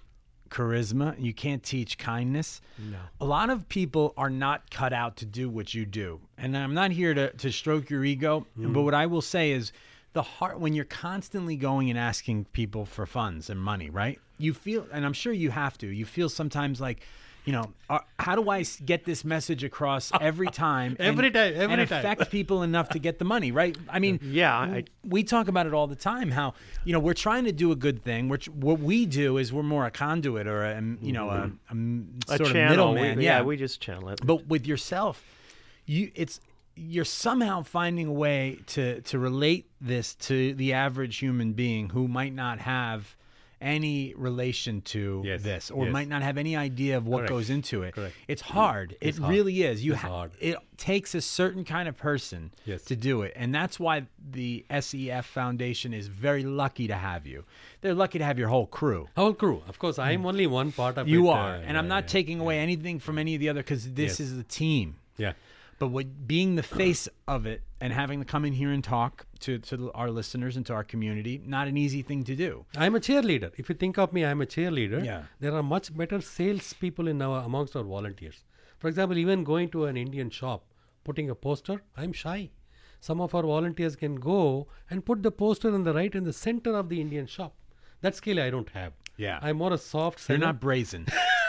charisma, you can't teach kindness. No. A lot of people are not cut out to do what you do. And I'm not here to, to stroke your ego, but what I will say is the heart, when you're constantly going and asking people for funds and money, right? You feel, and I'm sure you have to, you feel sometimes like, you know, uh, how do I s- get this message across every time? and- Every time, every and time. affect people enough to get the money, right? I mean, Yeah, I- we talk about it all the time. How, you know, we're trying to do a good thing. Which what we do is we're more a conduit or a, you know, a, a m- A sort of channel. middleman. We, yeah, yeah, we just channel it. but with yourself, you it's you're somehow finding a way to to relate this to the average human being who might not have any relation to Yes, this or yes. might not have any idea of what Correct, goes into it. correct. It's hard. It's it hard. really is. You It's ha- hard. it takes a certain kind of person Yes. to do it. And that's why the S E F Foundation is very lucky to have you. They're lucky to have your whole crew. Whole crew. Of course, I am only one part of it. You are. uh, and I'm yeah, not yeah, taking away anything from any of the other because this Yes. is a team. Yeah. But what, being the face of it and having to come in here and talk to, to our listeners and to our community, not an easy thing to do. I'm a cheerleader. If you think of me, I'm a cheerleader. Yeah. There are much better salespeople in our amongst our volunteers. For example, even going to an Indian shop, putting a poster, I'm shy. Some of our volunteers can go and put the poster in the right in the center of the Indian shop. That skill I don't have. Yeah. I'm more a soft You're seller. not brazen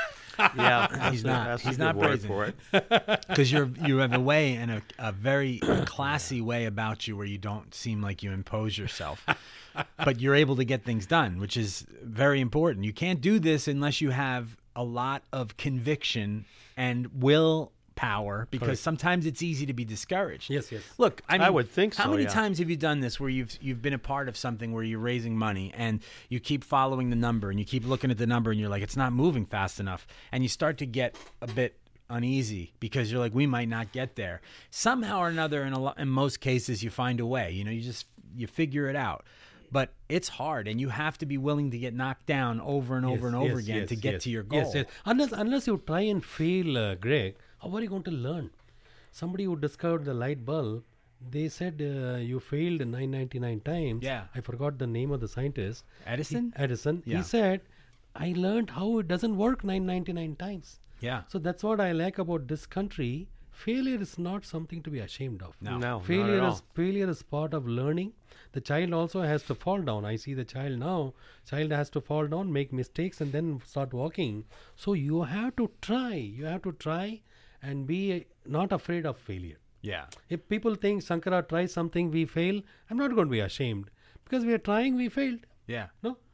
Yeah, that's He's a- not- that's a he's good not word brazen. for it. because you're you have a way and a, a very classy way about you where you don't seem like you impose yourself, but you're able to get things done, which is very important. You can't do this unless you have a lot of conviction and will power because Correct. sometimes it's easy to be discouraged. Yes, yes. Look, I, mean, would think How so, many yeah. times have you done this where you've you've been a part of something where you're raising money and you keep following the number and you keep looking at the number and you're like, it's not moving fast enough, and you start to get a bit uneasy because you're like, we might not get there. Somehow or another, in a lo- in most cases, you find a way. You know, you just you figure it out. But it's hard, and you have to be willing to get knocked down over and over Yes, and over yes, again yes, to get yes. to your goal. Yes, yes. Unless, unless you try and fail, uh, Greg, how are you going to learn? Somebody who discovered the light bulb, they said uh, you failed nine hundred ninety-nine times. Yeah. I forgot the name of the scientist. Edison? He, Edison. Yeah. He said, I learned how it doesn't work nine hundred ninety-nine times. Yeah. So that's what I like about this country. Failure is not something to be ashamed of. No. No, Failure not at is all. failure is part of learning. The child also has to fall down. I see the child now. Child has to fall down, make mistakes, and then start walking. So you have to try. You have to try and be uh, not afraid of failure. Yeah. If people think Shankara tries something, we fail, I'm not going to be ashamed because we are trying, we failed. Yeah. No.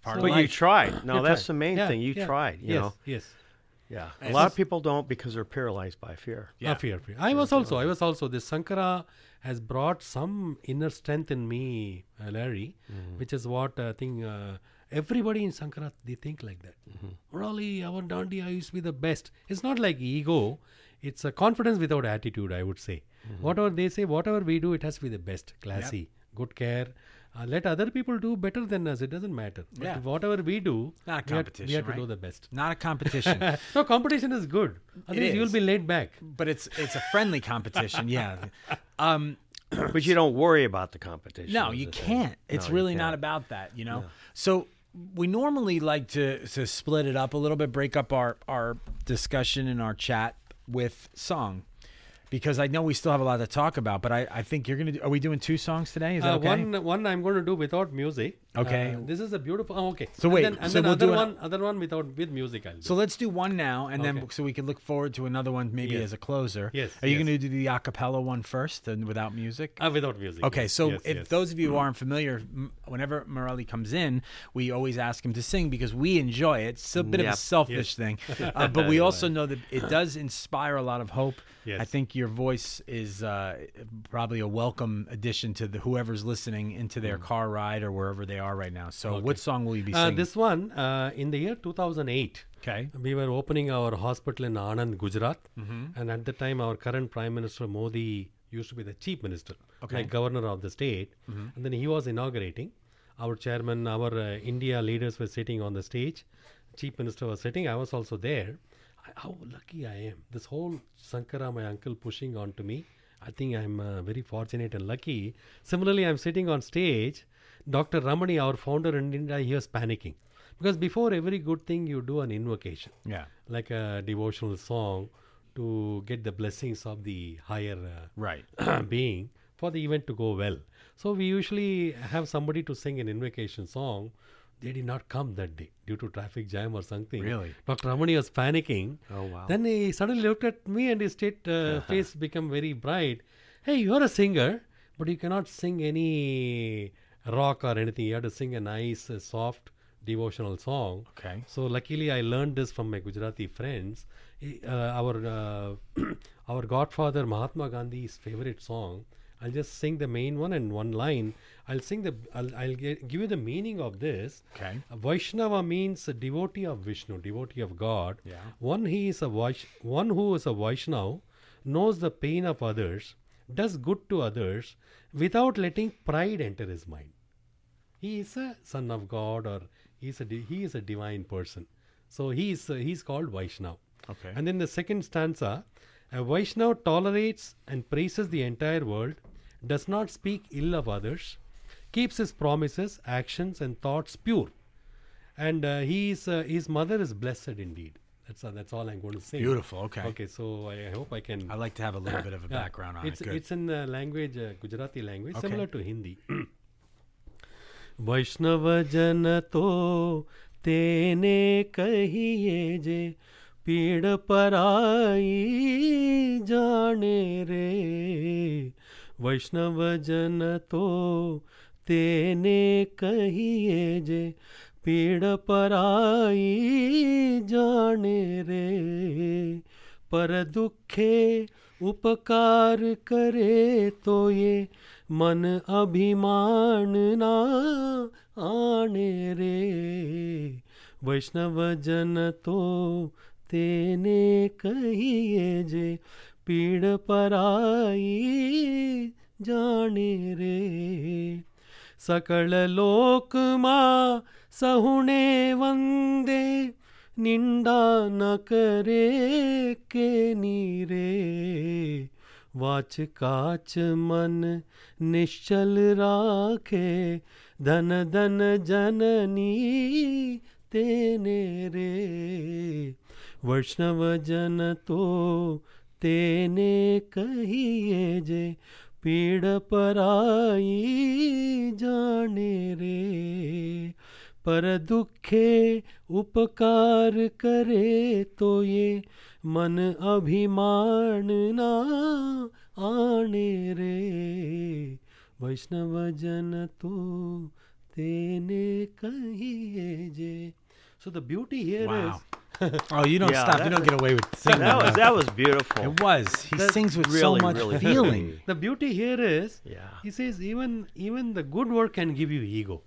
part But of life. you tried. No, You that's tried. the main Yeah, thing. You yeah. tried. You yes, know. yes. Yeah. A And lot it's- of people don't because they're paralyzed by fear. Yeah. Ah, fear, fear. I was also, I was also, this Sankara has brought some inner strength in me, uh, Larry, Mm-hmm. which is what I think uh, everybody in Sankara, they think like that. Mm-hmm. Really, our Dandiya used to be the best. It's not like ego. It's a confidence without attitude, I would say. Mm-hmm. Whatever they say, whatever we do, it has to be the best, classy, good care. Uh, let other people do better than us. It doesn't matter. But Yeah. whatever we do, Not a we have, competition, we have to right? do the best. Not a competition, No, competition is good. Otherwise, you'll is. be laid back. but it's it's a friendly competition. Yeah. Um, But you don't worry about the competition. No, is you the thing. can't. It's No, you really not can't. about that, you know. So we normally like to to split it up a little bit, break up our our discussion and our chat with song, because I know we still have a lot to talk about. But I I think you're gonna do. Are we doing two songs today? Is that Uh, okay? One one I'm going to do without music. Okay. Uh, this is a beautiful. Oh, okay. So And wait, Then, and so then we'll other do an- one, other one without with music. I'll do. So let's do one now, and then Okay. so we can look forward to another one maybe Yes. as a closer. Yes, Are you yes. going to do the a cappella one first and without music? Uh, without music. Okay, yes, so yes, if yes. those of you who aren't familiar, m- whenever Morelli comes in, we always ask him to sing because we enjoy it. It's a bit of Yep. a selfish thing, uh, but we also know that it does inspire a lot of hope. Yes. I think your voice is uh, probably a welcome addition to the whoever's listening into their car ride or wherever they are right now. So, what song will you be Uh, singing? this one uh, in the year two thousand eight. okay. We were opening our hospital in Anand, Gujarat, Mm-hmm. and at the time, our current Prime Minister Modi used to be the chief minister, Okay. Mm-hmm. like governor of the state, and then he was inaugurating. Our chairman, our uh, India leaders were sitting on the stage. Chief minister was sitting. I was also there. I, how lucky I am! This whole Sankara, my uncle, pushing on to me. I think I'm uh, very fortunate and lucky. Similarly, I'm sitting on stage. Doctor Ramani, our founder in India, he was panicking. Because before every good thing, you do an invocation, Yeah. like a devotional song to get the blessings of the higher Right. uh, being for the event to go well. So we usually have somebody to sing an invocation song. They did not come that day due to traffic jam or something. Really? Doctor Ramani was panicking. Oh, wow. Then he suddenly looked at me and his state uh, face became very bright. Hey, you're a singer, but you cannot sing any rock or anything. You have to sing a nice, uh, soft, devotional song. Okay. So luckily, I learned this from my Gujarati friends. He- Uh, our uh, our godfather Mahatma Gandhi's favorite song. I'll just sing the main one and one line. I'll sing the. I'll, I'll get, give you the meaning of this. Okay. A Vaishnava means a devotee of Vishnu, devotee of God. Yeah. One he is a Vaish, one who is a Vaishnava knows the pain of others, does good to others without letting pride enter his mind. He is a son of God, or he is a di- he is a divine person. So he is uh, he's called Vaishnava. Okay. And then the second stanza, a Vaishnava tolerates and praises the entire world, does not speak ill of others, keeps his promises, actions, and thoughts pure. And uh, he is, uh, his mother is blessed indeed. That's, uh, that's all I'm going to say. Beautiful. Okay. Okay, so I, I hope I can. I like to have a little bit of a Yeah, background on it's, it. Good. It's in uh, language, uh, Gujarati language, Okay. similar to Hindi. वैष्णव जन तो तेने कहिए जे पीड़ पराई जाने रे वैष्णव जन तो तेने कहिए जे पीड़ पराई जाने रे पर दुखे उपकार करे तो ये मन अभिमान ना आने रे वैष्णव जन तो तेने कहिए जे पीड़ पराई जाने रे सकल लोक मां सहुने वंदे निंदा न करे के नीरे वाच काच मन निश्चल राखे धन धन जननी तेने रे वैष्णव जन तो तेने कहिए जे पीड़ पराई जाने रे पर दुखे उपकार करे तो ये मन अभिमान ना आने रे वैष्णव जन तो tene kahiye je. So the beauty here Wow. is Oh, you don't Yeah, stop. that You don't was- get away with singing. That was that was beautiful. It was. He That's sings with so really, much really feeling. pretty. the beauty here is Yeah. he says even even the good work can give you ego.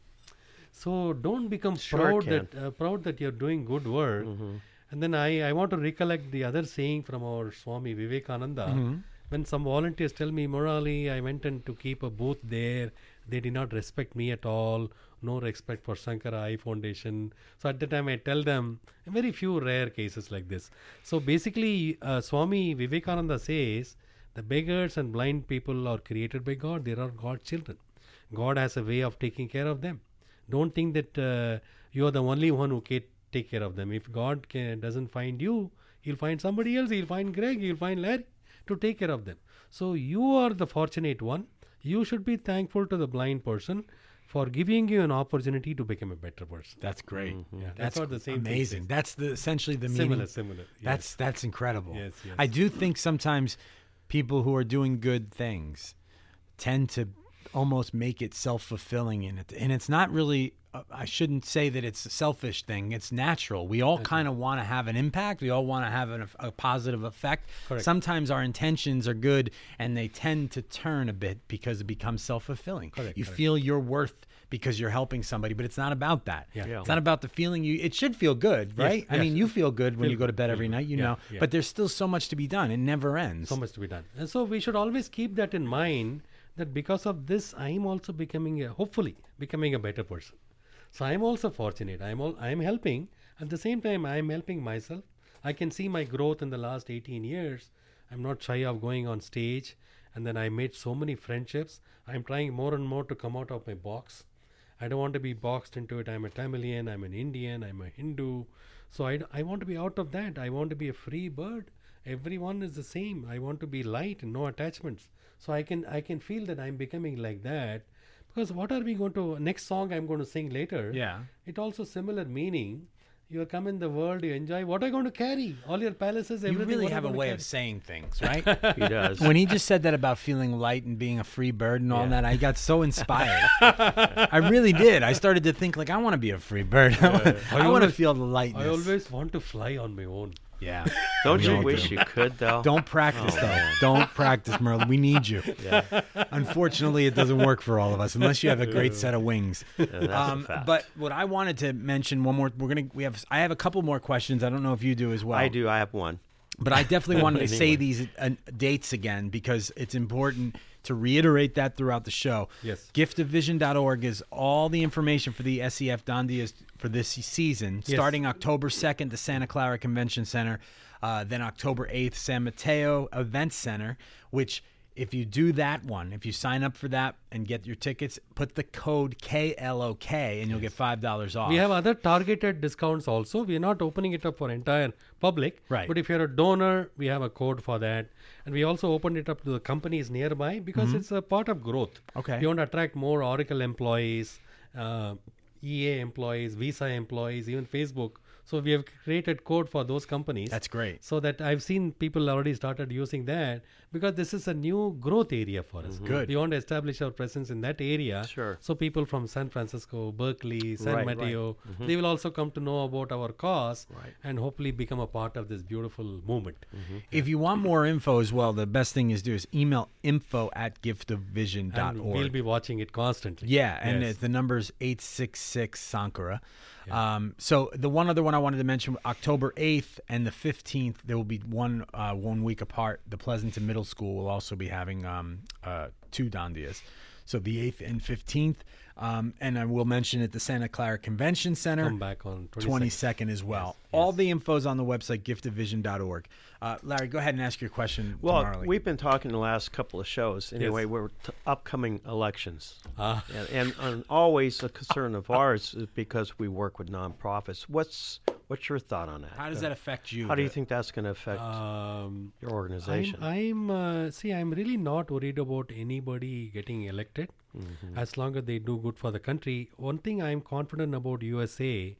So don't become Sure proud can. that uh, proud that you're doing good work. Mhm. And then I, I want to recollect the other saying from our Swami Vivekananda. Mm-hmm. When some volunteers tell me, Murali, I went in to keep a booth there. They did not respect me at all. No respect for Sankara Eye Foundation. So at the time I tell them, very few rare cases like this. So basically, uh, Swami Vivekananda says, the beggars and blind people are created by God. They are God's children. God has a way of taking care of them. Don't think that uh, you are the only one who can take care of them. If God can, doesn't find you, he'll find somebody else. He'll find Greg. He'll find Larry to take care of them. So you are the fortunate one. You should be thankful to the blind person for giving you an opportunity to become a better person. That's great. Yeah, That's that's what the same thing amazing. says. That's the essentially the Similar, meaning. similar. Yes. That's that's incredible. Yes, yes. I do think sometimes people who are doing good things tend to almost make it self-fulfilling, and it, and it's not really. Uh, I shouldn't say that it's a selfish thing. It's natural. We all kind of want to have an impact. We all want to have an, a positive effect. Correct. Sometimes our intentions are good, and they tend to turn a bit because it becomes self-fulfilling. Correct, You correct. feel your worth because you're helping somebody, but it's not about that. Yeah. Yeah. It's not about the feeling you. It should feel good, right? I yes. mean, you feel good when Feel you go to good, bed feel every good. night, you Yeah, know. yeah. But there's still so much to be done. It never ends. So much to be done. And so we should always keep that in mind, that because of this, I am also becoming, a, hopefully, becoming a better person. So I am also fortunate. I am all, I am helping. At the same time, I am helping myself. I can see my growth in the last eighteen years. I'm not shy of going on stage. And then I made so many friendships. I'm trying more and more to come out of my box. I don't want to be boxed into it. I'm a Tamilian, I'm an Indian, I'm a Hindu. So I, d- I want to be out of that. I want to be a free bird. Everyone is the same. I want to be light and no attachments. So I can I can feel that I'm becoming like that. Because what are we going to, next song I'm going to sing later, Yeah. it also similar meaning. You come in the world, you enjoy. What are you going to carry? All your palaces, You everything. really what are have you a going to way carry? of saying things, right? He does. When he just said that about feeling light and being a free bird and all Yeah. that, I got so inspired. I really did. I started to think like, I want to be a free bird. I want I to always- feel the lightness. I always want to fly on my own. yeah. Don't We you all wish do. you could though? Don't practice Oh, though. man. Don't practice, Merle. We need you. Yeah. Unfortunately, it doesn't work for all of us unless you have a great set of wings. Yeah, that's a Um, fact. but what I wanted to mention one more. We're gonna. We have. I have a couple more questions. I don't know if you do as well. I do. I have one. But I definitely wanted to say Anyway. these uh, dates again because it's important to reiterate that throughout the show. Yes. gift of vision dot org is all the information for the S E F Dandias for this season, Yes. starting October second, the Santa Clara Convention Center, uh, then October eighth, San Mateo Event Center, which if you do that one, if you sign up for that and get your tickets, put the code K L O K and you'll get five dollars off. We have other targeted discounts also. We are not opening it up for entire public. Right. But if you're a donor, we have a code for that. And we also opened it up to the companies nearby because it's a part of growth. Okay. We want to attract more Oracle employees, uh, E A employees, Visa employees, even Facebook. So we have created code for those companies. That's great. So that I've seen people already started using that because this is a new growth area for us. Good. We want to establish our presence in that area. Sure. So people from San Francisco, Berkeley, San Right, right. Mateo, they will also come to know about our cause Right. and hopefully become a part of this beautiful movement. If you want more info as well, the best thing is do is email info at gift of vision dot And org. we'll be watching it constantly. Yeah, and Yes. it, the number's eight six six Sankara. Um, so the one other one I wanted to mention, October eighth and the fifteenth, there will be one uh, one week apart. The Pleasanton Middle School will also be having um, uh, two Dandias. So the eighth and fifteenth. Um, and I will mention at the Santa Clara Convention Center. Come back on twenty-second. twenty-second as well. Yes, All yes. the info's on the website, gift of vision dot org. Uh, Larry, go ahead and ask your question Well, to Marley. we've been talking the last couple of shows. Anyway, Yes. we're t- upcoming elections. Ah. And, and, and always a concern of ours is because we work with nonprofits. What's what's your thought on that? How does that affect you? How do you The- think that's going to affect Um, your organization? I'm, I'm uh, see, I'm really not worried about anybody getting elected Mm-hmm. as long as they do good for the country. One thing I'm confident about U S A,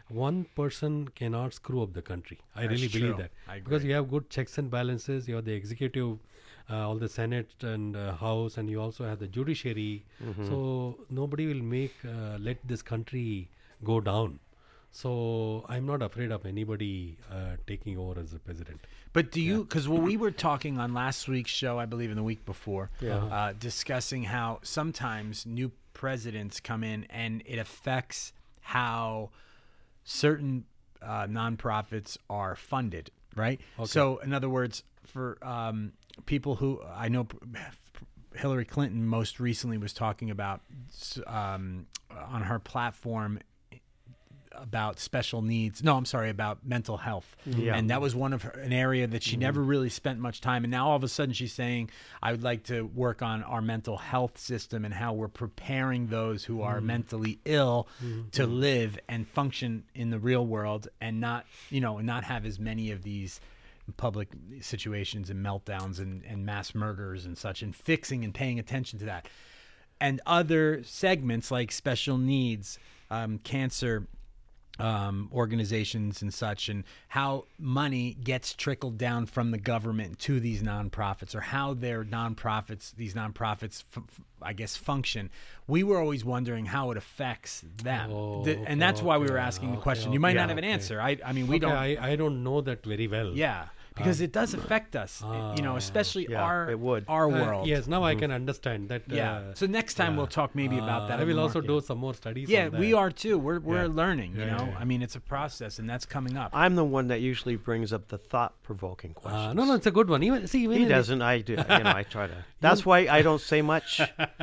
one person cannot screw up the country. I That's really believe true. that. I Because agree. you have good checks and balances, you have the executive, uh, all the Senate and uh, House, and you also have the judiciary. Mm-hmm. So nobody will make, uh, let this country go down. So I'm not afraid of anybody uh, taking over as a president. But do you, because when we were talking on last week's show, I believe in the week before, Yeah. uh, discussing how sometimes new presidents come in and it affects how certain uh, nonprofits are funded, right? So, in other words, for um, people who I know, Hillary Clinton most recently was talking about um, on her platform about special needs. No, I'm sorry, about mental health. Yeah. And that was one of her, an area that she Mm-hmm. never really spent much time. And now all of a sudden she's saying, I would like to work on our mental health system and how we're preparing those who are Mm-hmm. mentally ill to live and function in the real world and not, you know, not have as many of these public situations and meltdowns and, and mass murders and such, and fixing and paying attention to that. And other segments like special needs, um, cancer, um, organizations and such, and how money gets trickled down from the government to these nonprofits, or how their nonprofits, these nonprofits, f- f- I guess, function. We were always wondering how it affects them, Oh, The- and that's why we were okay, asking the okay, question. You might okay, not have an okay. answer. I, I mean, we Okay, don't. I, I don't know that very well. Yeah, because it does affect us. you know, especially Yeah, our it would. our Uh, world. yes, now I can understand that. Yeah. Uh, So next time yeah. we'll talk maybe about that. I a will little also more. do some more studies. Yeah, on that. we are too. We're we're Yeah. learning. You Yeah, know, yeah, yeah. I mean, it's a process, and that's coming up. I'm the one that usually brings up the thought-provoking Uh, questions. no, no, it's a good one. Even see, even He in- doesn't. I do. You know, I try to. That's why I don't say much.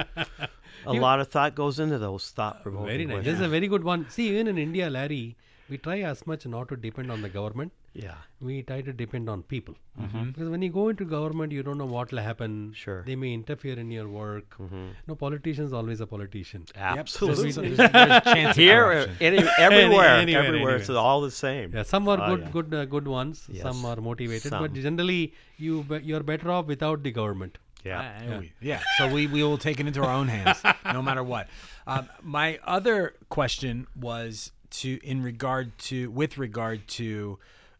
A lot of thought goes into those thought-provoking Very nice. questions. This is a very good one. See, even in India, Larry, we try as much not to depend on the government. Yeah. We try to depend on people. Because when you go into government, you don't know what will happen. Sure. They may interfere in your work. No, politician's always a politician. Absolutely. So there's, there's a chance of Here, corruption. any, everywhere, anywhere, everywhere, it's anywhere. all the same. Yeah, some are Ah, good, yeah. good, uh, good ones. Yes. Some are motivated, Some. but generally, you be- you're better off without the government. Yeah. Uh, yeah. We, yeah. So we, we will take it into our own hands, no matter what. Um, my other question was to in regard to with regard to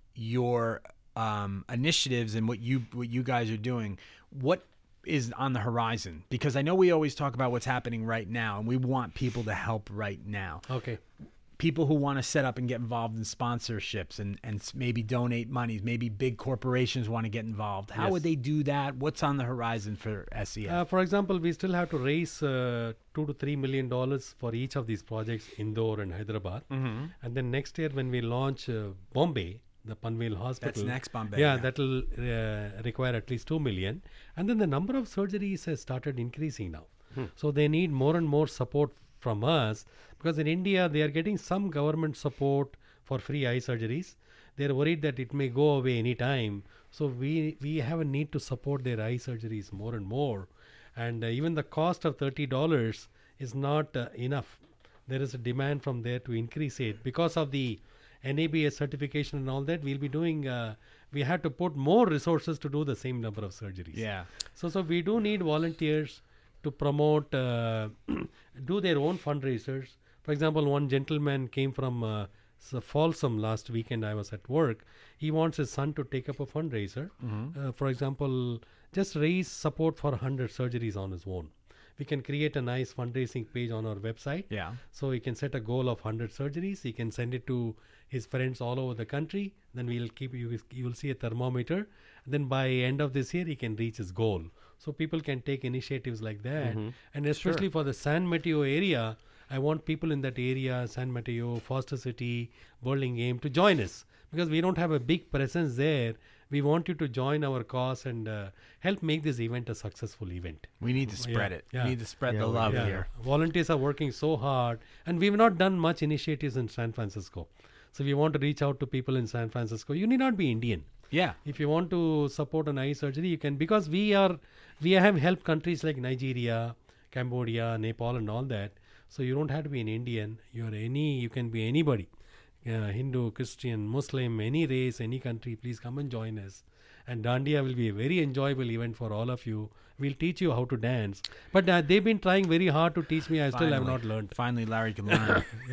your um, initiatives and what you what you guys are doing. What is on the horizon? Because I know we always talk about what's happening right now, and we want people to help right now. Okay. People who want to set up and get involved in sponsorships and, and s- maybe donate monies, maybe big corporations want to get involved. How Yes. would they do that? What's on the horizon for S E F? Uh, for example, we still have to raise uh, two to three million dollars for each of these projects, Indore and Hyderabad. Mm-hmm. And then next year, when we launch uh, Bombay, the Panvel Hospital, That's next Bombay. yeah, that will uh, require at least two million. And then the number of surgeries has started increasing now. So they need more and more support from us, because in India they are getting some government support for free eye surgeries. They are worried that it may go away anytime. So we we have a need to support their eye surgeries more and more. And uh, even the cost of thirty dollars is not uh, enough. There is a demand from there to increase it because of the N A B S certification and all that. We'll be doing. Uh, we have to put more resources to do the same number of surgeries. Yeah. So, so we do need volunteers to promote, uh, do their own fundraisers. For example, one gentleman came from uh, s- Folsom last weekend. I was at work. He wants his son to take up a fundraiser. Uh, for example, just raise support for one hundred surgeries on his own. We can create a nice fundraising page on our website. Yeah. So he can set a goal of one hundred surgeries. He can send it to his friends all over the country. Then we'll keep you. You will see a thermometer. Then by end of this year, he can reach his goal. So people can take initiatives like that. And especially for the San Mateo area, I want people in that area, San Mateo, Foster City, Burlingame, to join us, because we don't have a big presence there. We want you to join our cause and uh, help make this event a successful event. We need to spread Yeah, it. yeah. We need to spread Yeah, the we love do. Yeah. here. Volunteers are working so hard, and we've not done much initiatives in San Francisco. So we want to reach out to people in San Francisco. You need not be Indian. Yeah. If you want to support an eye surgery, you can, because we are we have helped countries like Nigeria, Cambodia, Nepal, and all that. So you don't have to be an Indian. You're any you can be anybody, uh, Hindu, Christian, Muslim, any race, any country. Please come and join us. And Dandiya will be a very enjoyable event for all of you. We'll teach you how to dance. But uh, they've been trying very hard to teach me. I still have Finally. not learned. Finally, Larry can learn. Yeah.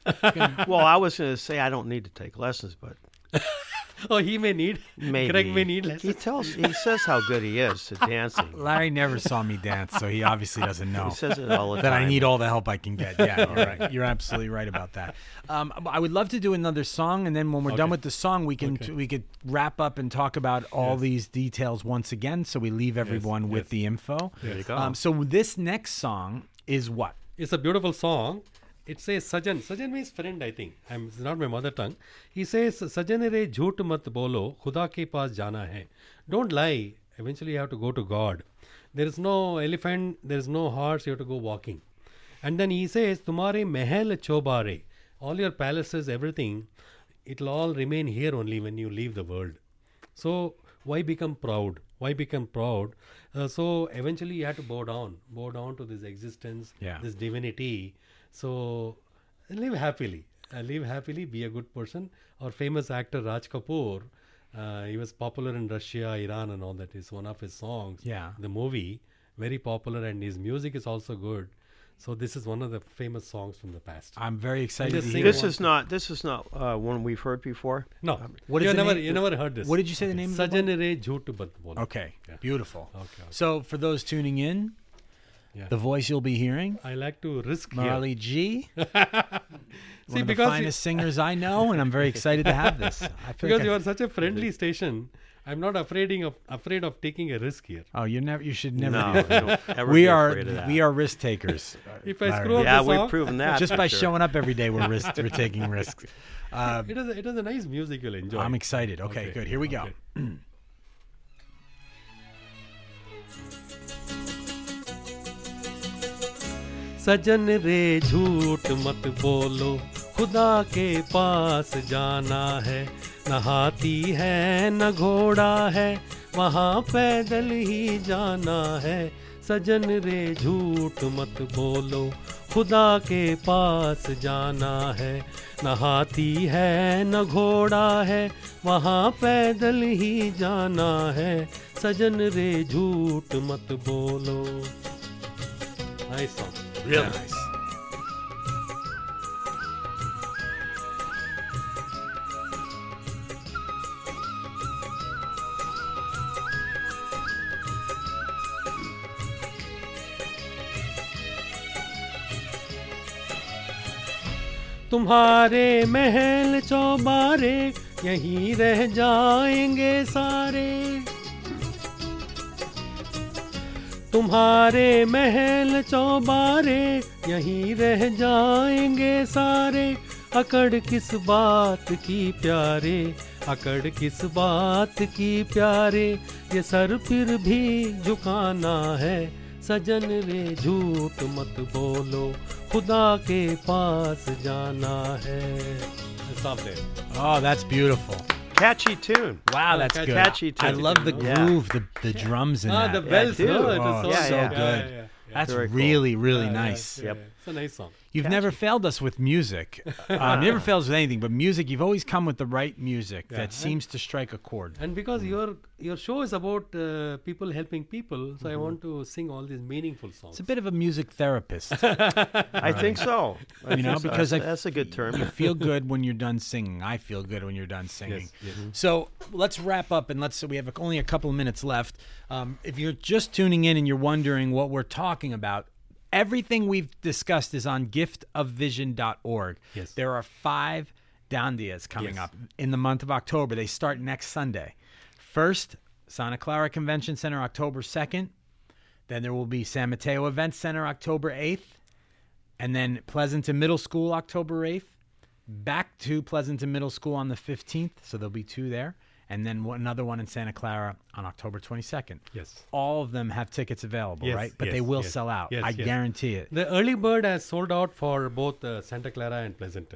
Well, I was going to say I don't need to take lessons, but Oh, he may need. maybe. Greg may need He lessons. tells, he says how good he is at dancing. Larry never saw me dance, so he obviously doesn't know. He says it all the that time. I need all the help I can get. Yeah, you're right. You're absolutely right about that. Um, I would love to do another song, and then when we're done Okay. with the song, we can Okay. we could wrap up and talk about all Yes. these details once again, so we leave everyone with yes. the info. There you go. Um, so this next song is what? It's a beautiful song. It says Sajan. Sajan means friend, I think. I'm, it's not my mother tongue. He says, Sajan re jhoot mat bolo, khuda ke paas jana hai. Don't lie. Eventually you have to go to God. There is no elephant, there is no horse, you have to go walking. And then he says, Tumhare mahal chobare. All your palaces, everything, it'll all remain here only when you leave the world. So why become proud? Why become proud? Uh, so eventually you have to bow down, bow down to this existence, Yeah. this divinity. So live happily, uh, live happily, be a good person. Our famous actor Raj Kapoor, uh, he was popular in Russia, Iran, and all that. Is one of his songs. Yeah. The movie, very popular, and his music is also good. So this is one of the famous songs from the past. I'm very excited just to sing hear. This one is not. This is not uh, one we've heard before. No, What is you the never, name- you never heard this. What did you say the name of the Sajan re jhoot mat bolo. Okay, Yeah. beautiful. Okay, okay. So for those tuning in, Yeah. the voice you'll be hearing, I like to risk here. Marley G, See, one of the because finest singers I know, and I'm very excited to have this. I feel because like you I- are such a friendly station, I'm not afraid of afraid of taking a risk here. Oh, you never. You should never. No, do that. don't ever we be are afraid of that. we are risk takers. If I Larry. screw up Yeah, the we've song, proven that. just for by sure. showing up every day, we're risk we're taking risks. Uh, it is a, it is a nice music you'll enjoy. I'm excited. Okay, Okay, good. Here we go. okay. सजन रे झूठ मत बोलो खुदा के पास जाना है न हाथी है न घोड़ा है वहाँ पैदल ही जाना है सजन रे झूठ मत बोलो खुदा के पास जाना है न हाथी है न घोड़ा है वहाँ पैदल ही जाना है सजन रे झूठ मत बोलो नाइस सॉन्ग Real nice. तुम्हारे महल चौबारे यहीं रह जाएंगे सारे तुम्हारे महल चौबारे यहीं रह जाएंगे सारे अकड़ किस बात की प्यारे अकड़ किस बात की प्यारे ये सर फिर भी झुकाना है सजन रे झूठ मत बोलो खुदा के पास जाना है Stop there. Oh, that's beautiful. Catchy tune. Wow, that's catchy- good. catchy I tune. love the Yeah. groove, the the drums in Ah, that. the bells, dude. no, it is Oh, so, yeah, so yeah. good. Yeah, yeah, yeah. That's Very cool. really, really Yeah, yeah, nice. yeah, Yep. yeah. It's a nice song. You've never failed us with music. Um, never fails with anything, but music. You've always come with the right music Yeah. that seems to strike a chord. And because your your show is about uh, people helping people, so I want to sing all these meaningful songs. It's a bit of a music therapist, I think so. I you know, think so. because I that's, that's a good term. You feel good when you're done singing. I feel good when you're done singing. Yes, yes. So let's wrap up, and let's. We have only a couple of minutes left. Um, if you're just tuning in and you're wondering what we're talking about, everything we've discussed is on gift of vision dot org. Yes. There are five Dandias coming Yes. up in the month of October. They start next Sunday. First, Santa Clara Convention Center, October second. Then there will be San Mateo Event Center, October eighth. And then Pleasanton Middle School, October eighth. Back to Pleasanton Middle School on the fifteenth. So there'll be two there. And then one, another one in Santa Clara on October twenty-second. Yes. All of them have tickets available, Yes, right? But yes, they will yes, sell out. yes, I yes. guarantee it. The early bird has sold out for both uh, Santa Clara and Pleasanton.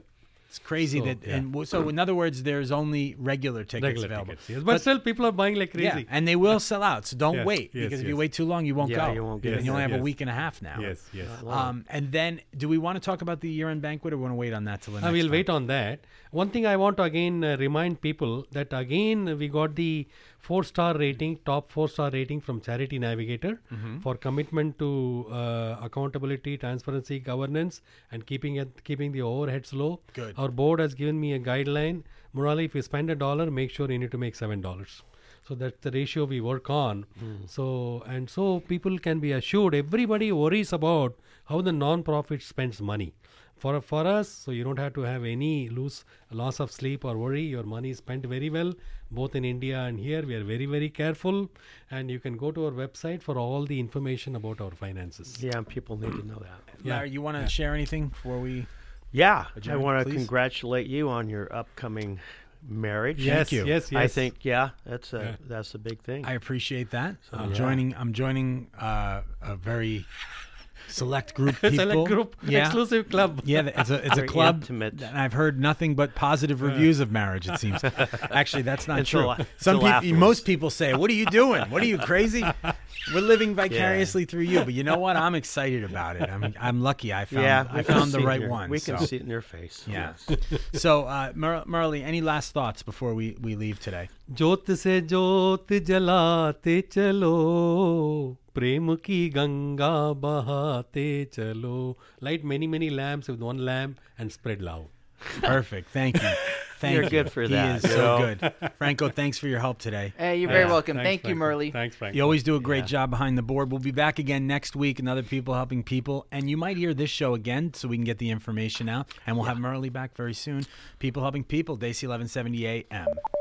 It's crazy So, that, yeah. and w- so in other words, there's only regular tickets Regular available. tickets, yes. But, still, people are buying like Yeah, crazy. and they will sell out. So don't Yes, wait yes, because if yes. you wait too long, you won't Yeah, go. you won't get And it. you only have a Yes. week and a half now. Yes, yes. Um, and then, do we want to talk about the year-end banquet, or we want to wait on that till the I next will time? wait on that. One thing I want to again uh, remind people that again we got the four-star rating, top four-star rating from Charity Navigator Mm-hmm. for commitment to uh, accountability, transparency, governance, and keeping it keeping the overheads low. Good. Our board has given me a guideline. Murali, if you spend a dollar, make sure you need to make seven dollars. So that's the ratio we work on. So and so people can be assured. Everybody worries about how the non-profit spends money. For for us, so you don't have to have any lose loss of sleep or worry. Your money is spent very well, both in India and here. We are very very careful, and you can go to our website for all the information about our finances. Yeah, people need to know that. Yeah. Larry, you want to share anything before we? Yeah, Adjourn, I want to please. congratulate you on your upcoming marriage. Yes, you. yes, yes. I think yeah, that's a Yeah. that's a big thing. I appreciate that. I'm yeah. joining. I'm joining uh, a very select group of people. Select group, Yeah. exclusive club. Yeah, th- it's a it's a Very club, intimate. and I've heard nothing but positive reviews of marriage. It seems. Actually, that's not Until true. a- Some until people, afterwards. most people say, "What are you doing? What are you crazy?" We're living vicariously through you, but you know what? I'm excited about it. I'm I'm lucky. I found yeah, we I can found the see it right in your- one. We can so. see it in your face. Yeah. So, uh, Mur- Murali, any last thoughts before we, we leave today? ज्योत से ज्योत जलाते चलो प्रेम की गंगा बहाते चलो. Light many many lamps with one lamp and spread love. Perfect. Thank you. Thank You're you. good for he that, is you so know? good. Franco, thanks for your help today. Hey, you're very Yeah. welcome. Thanks, Thank you, Frank. Murli. Thanks, Frank. You always do a great Yeah. job behind the board. We'll be back again next week, and other people helping people. And you might hear this show again so we can get the information out. And we'll have Murali back very soon. People helping people, Daisy eleven seventy A M.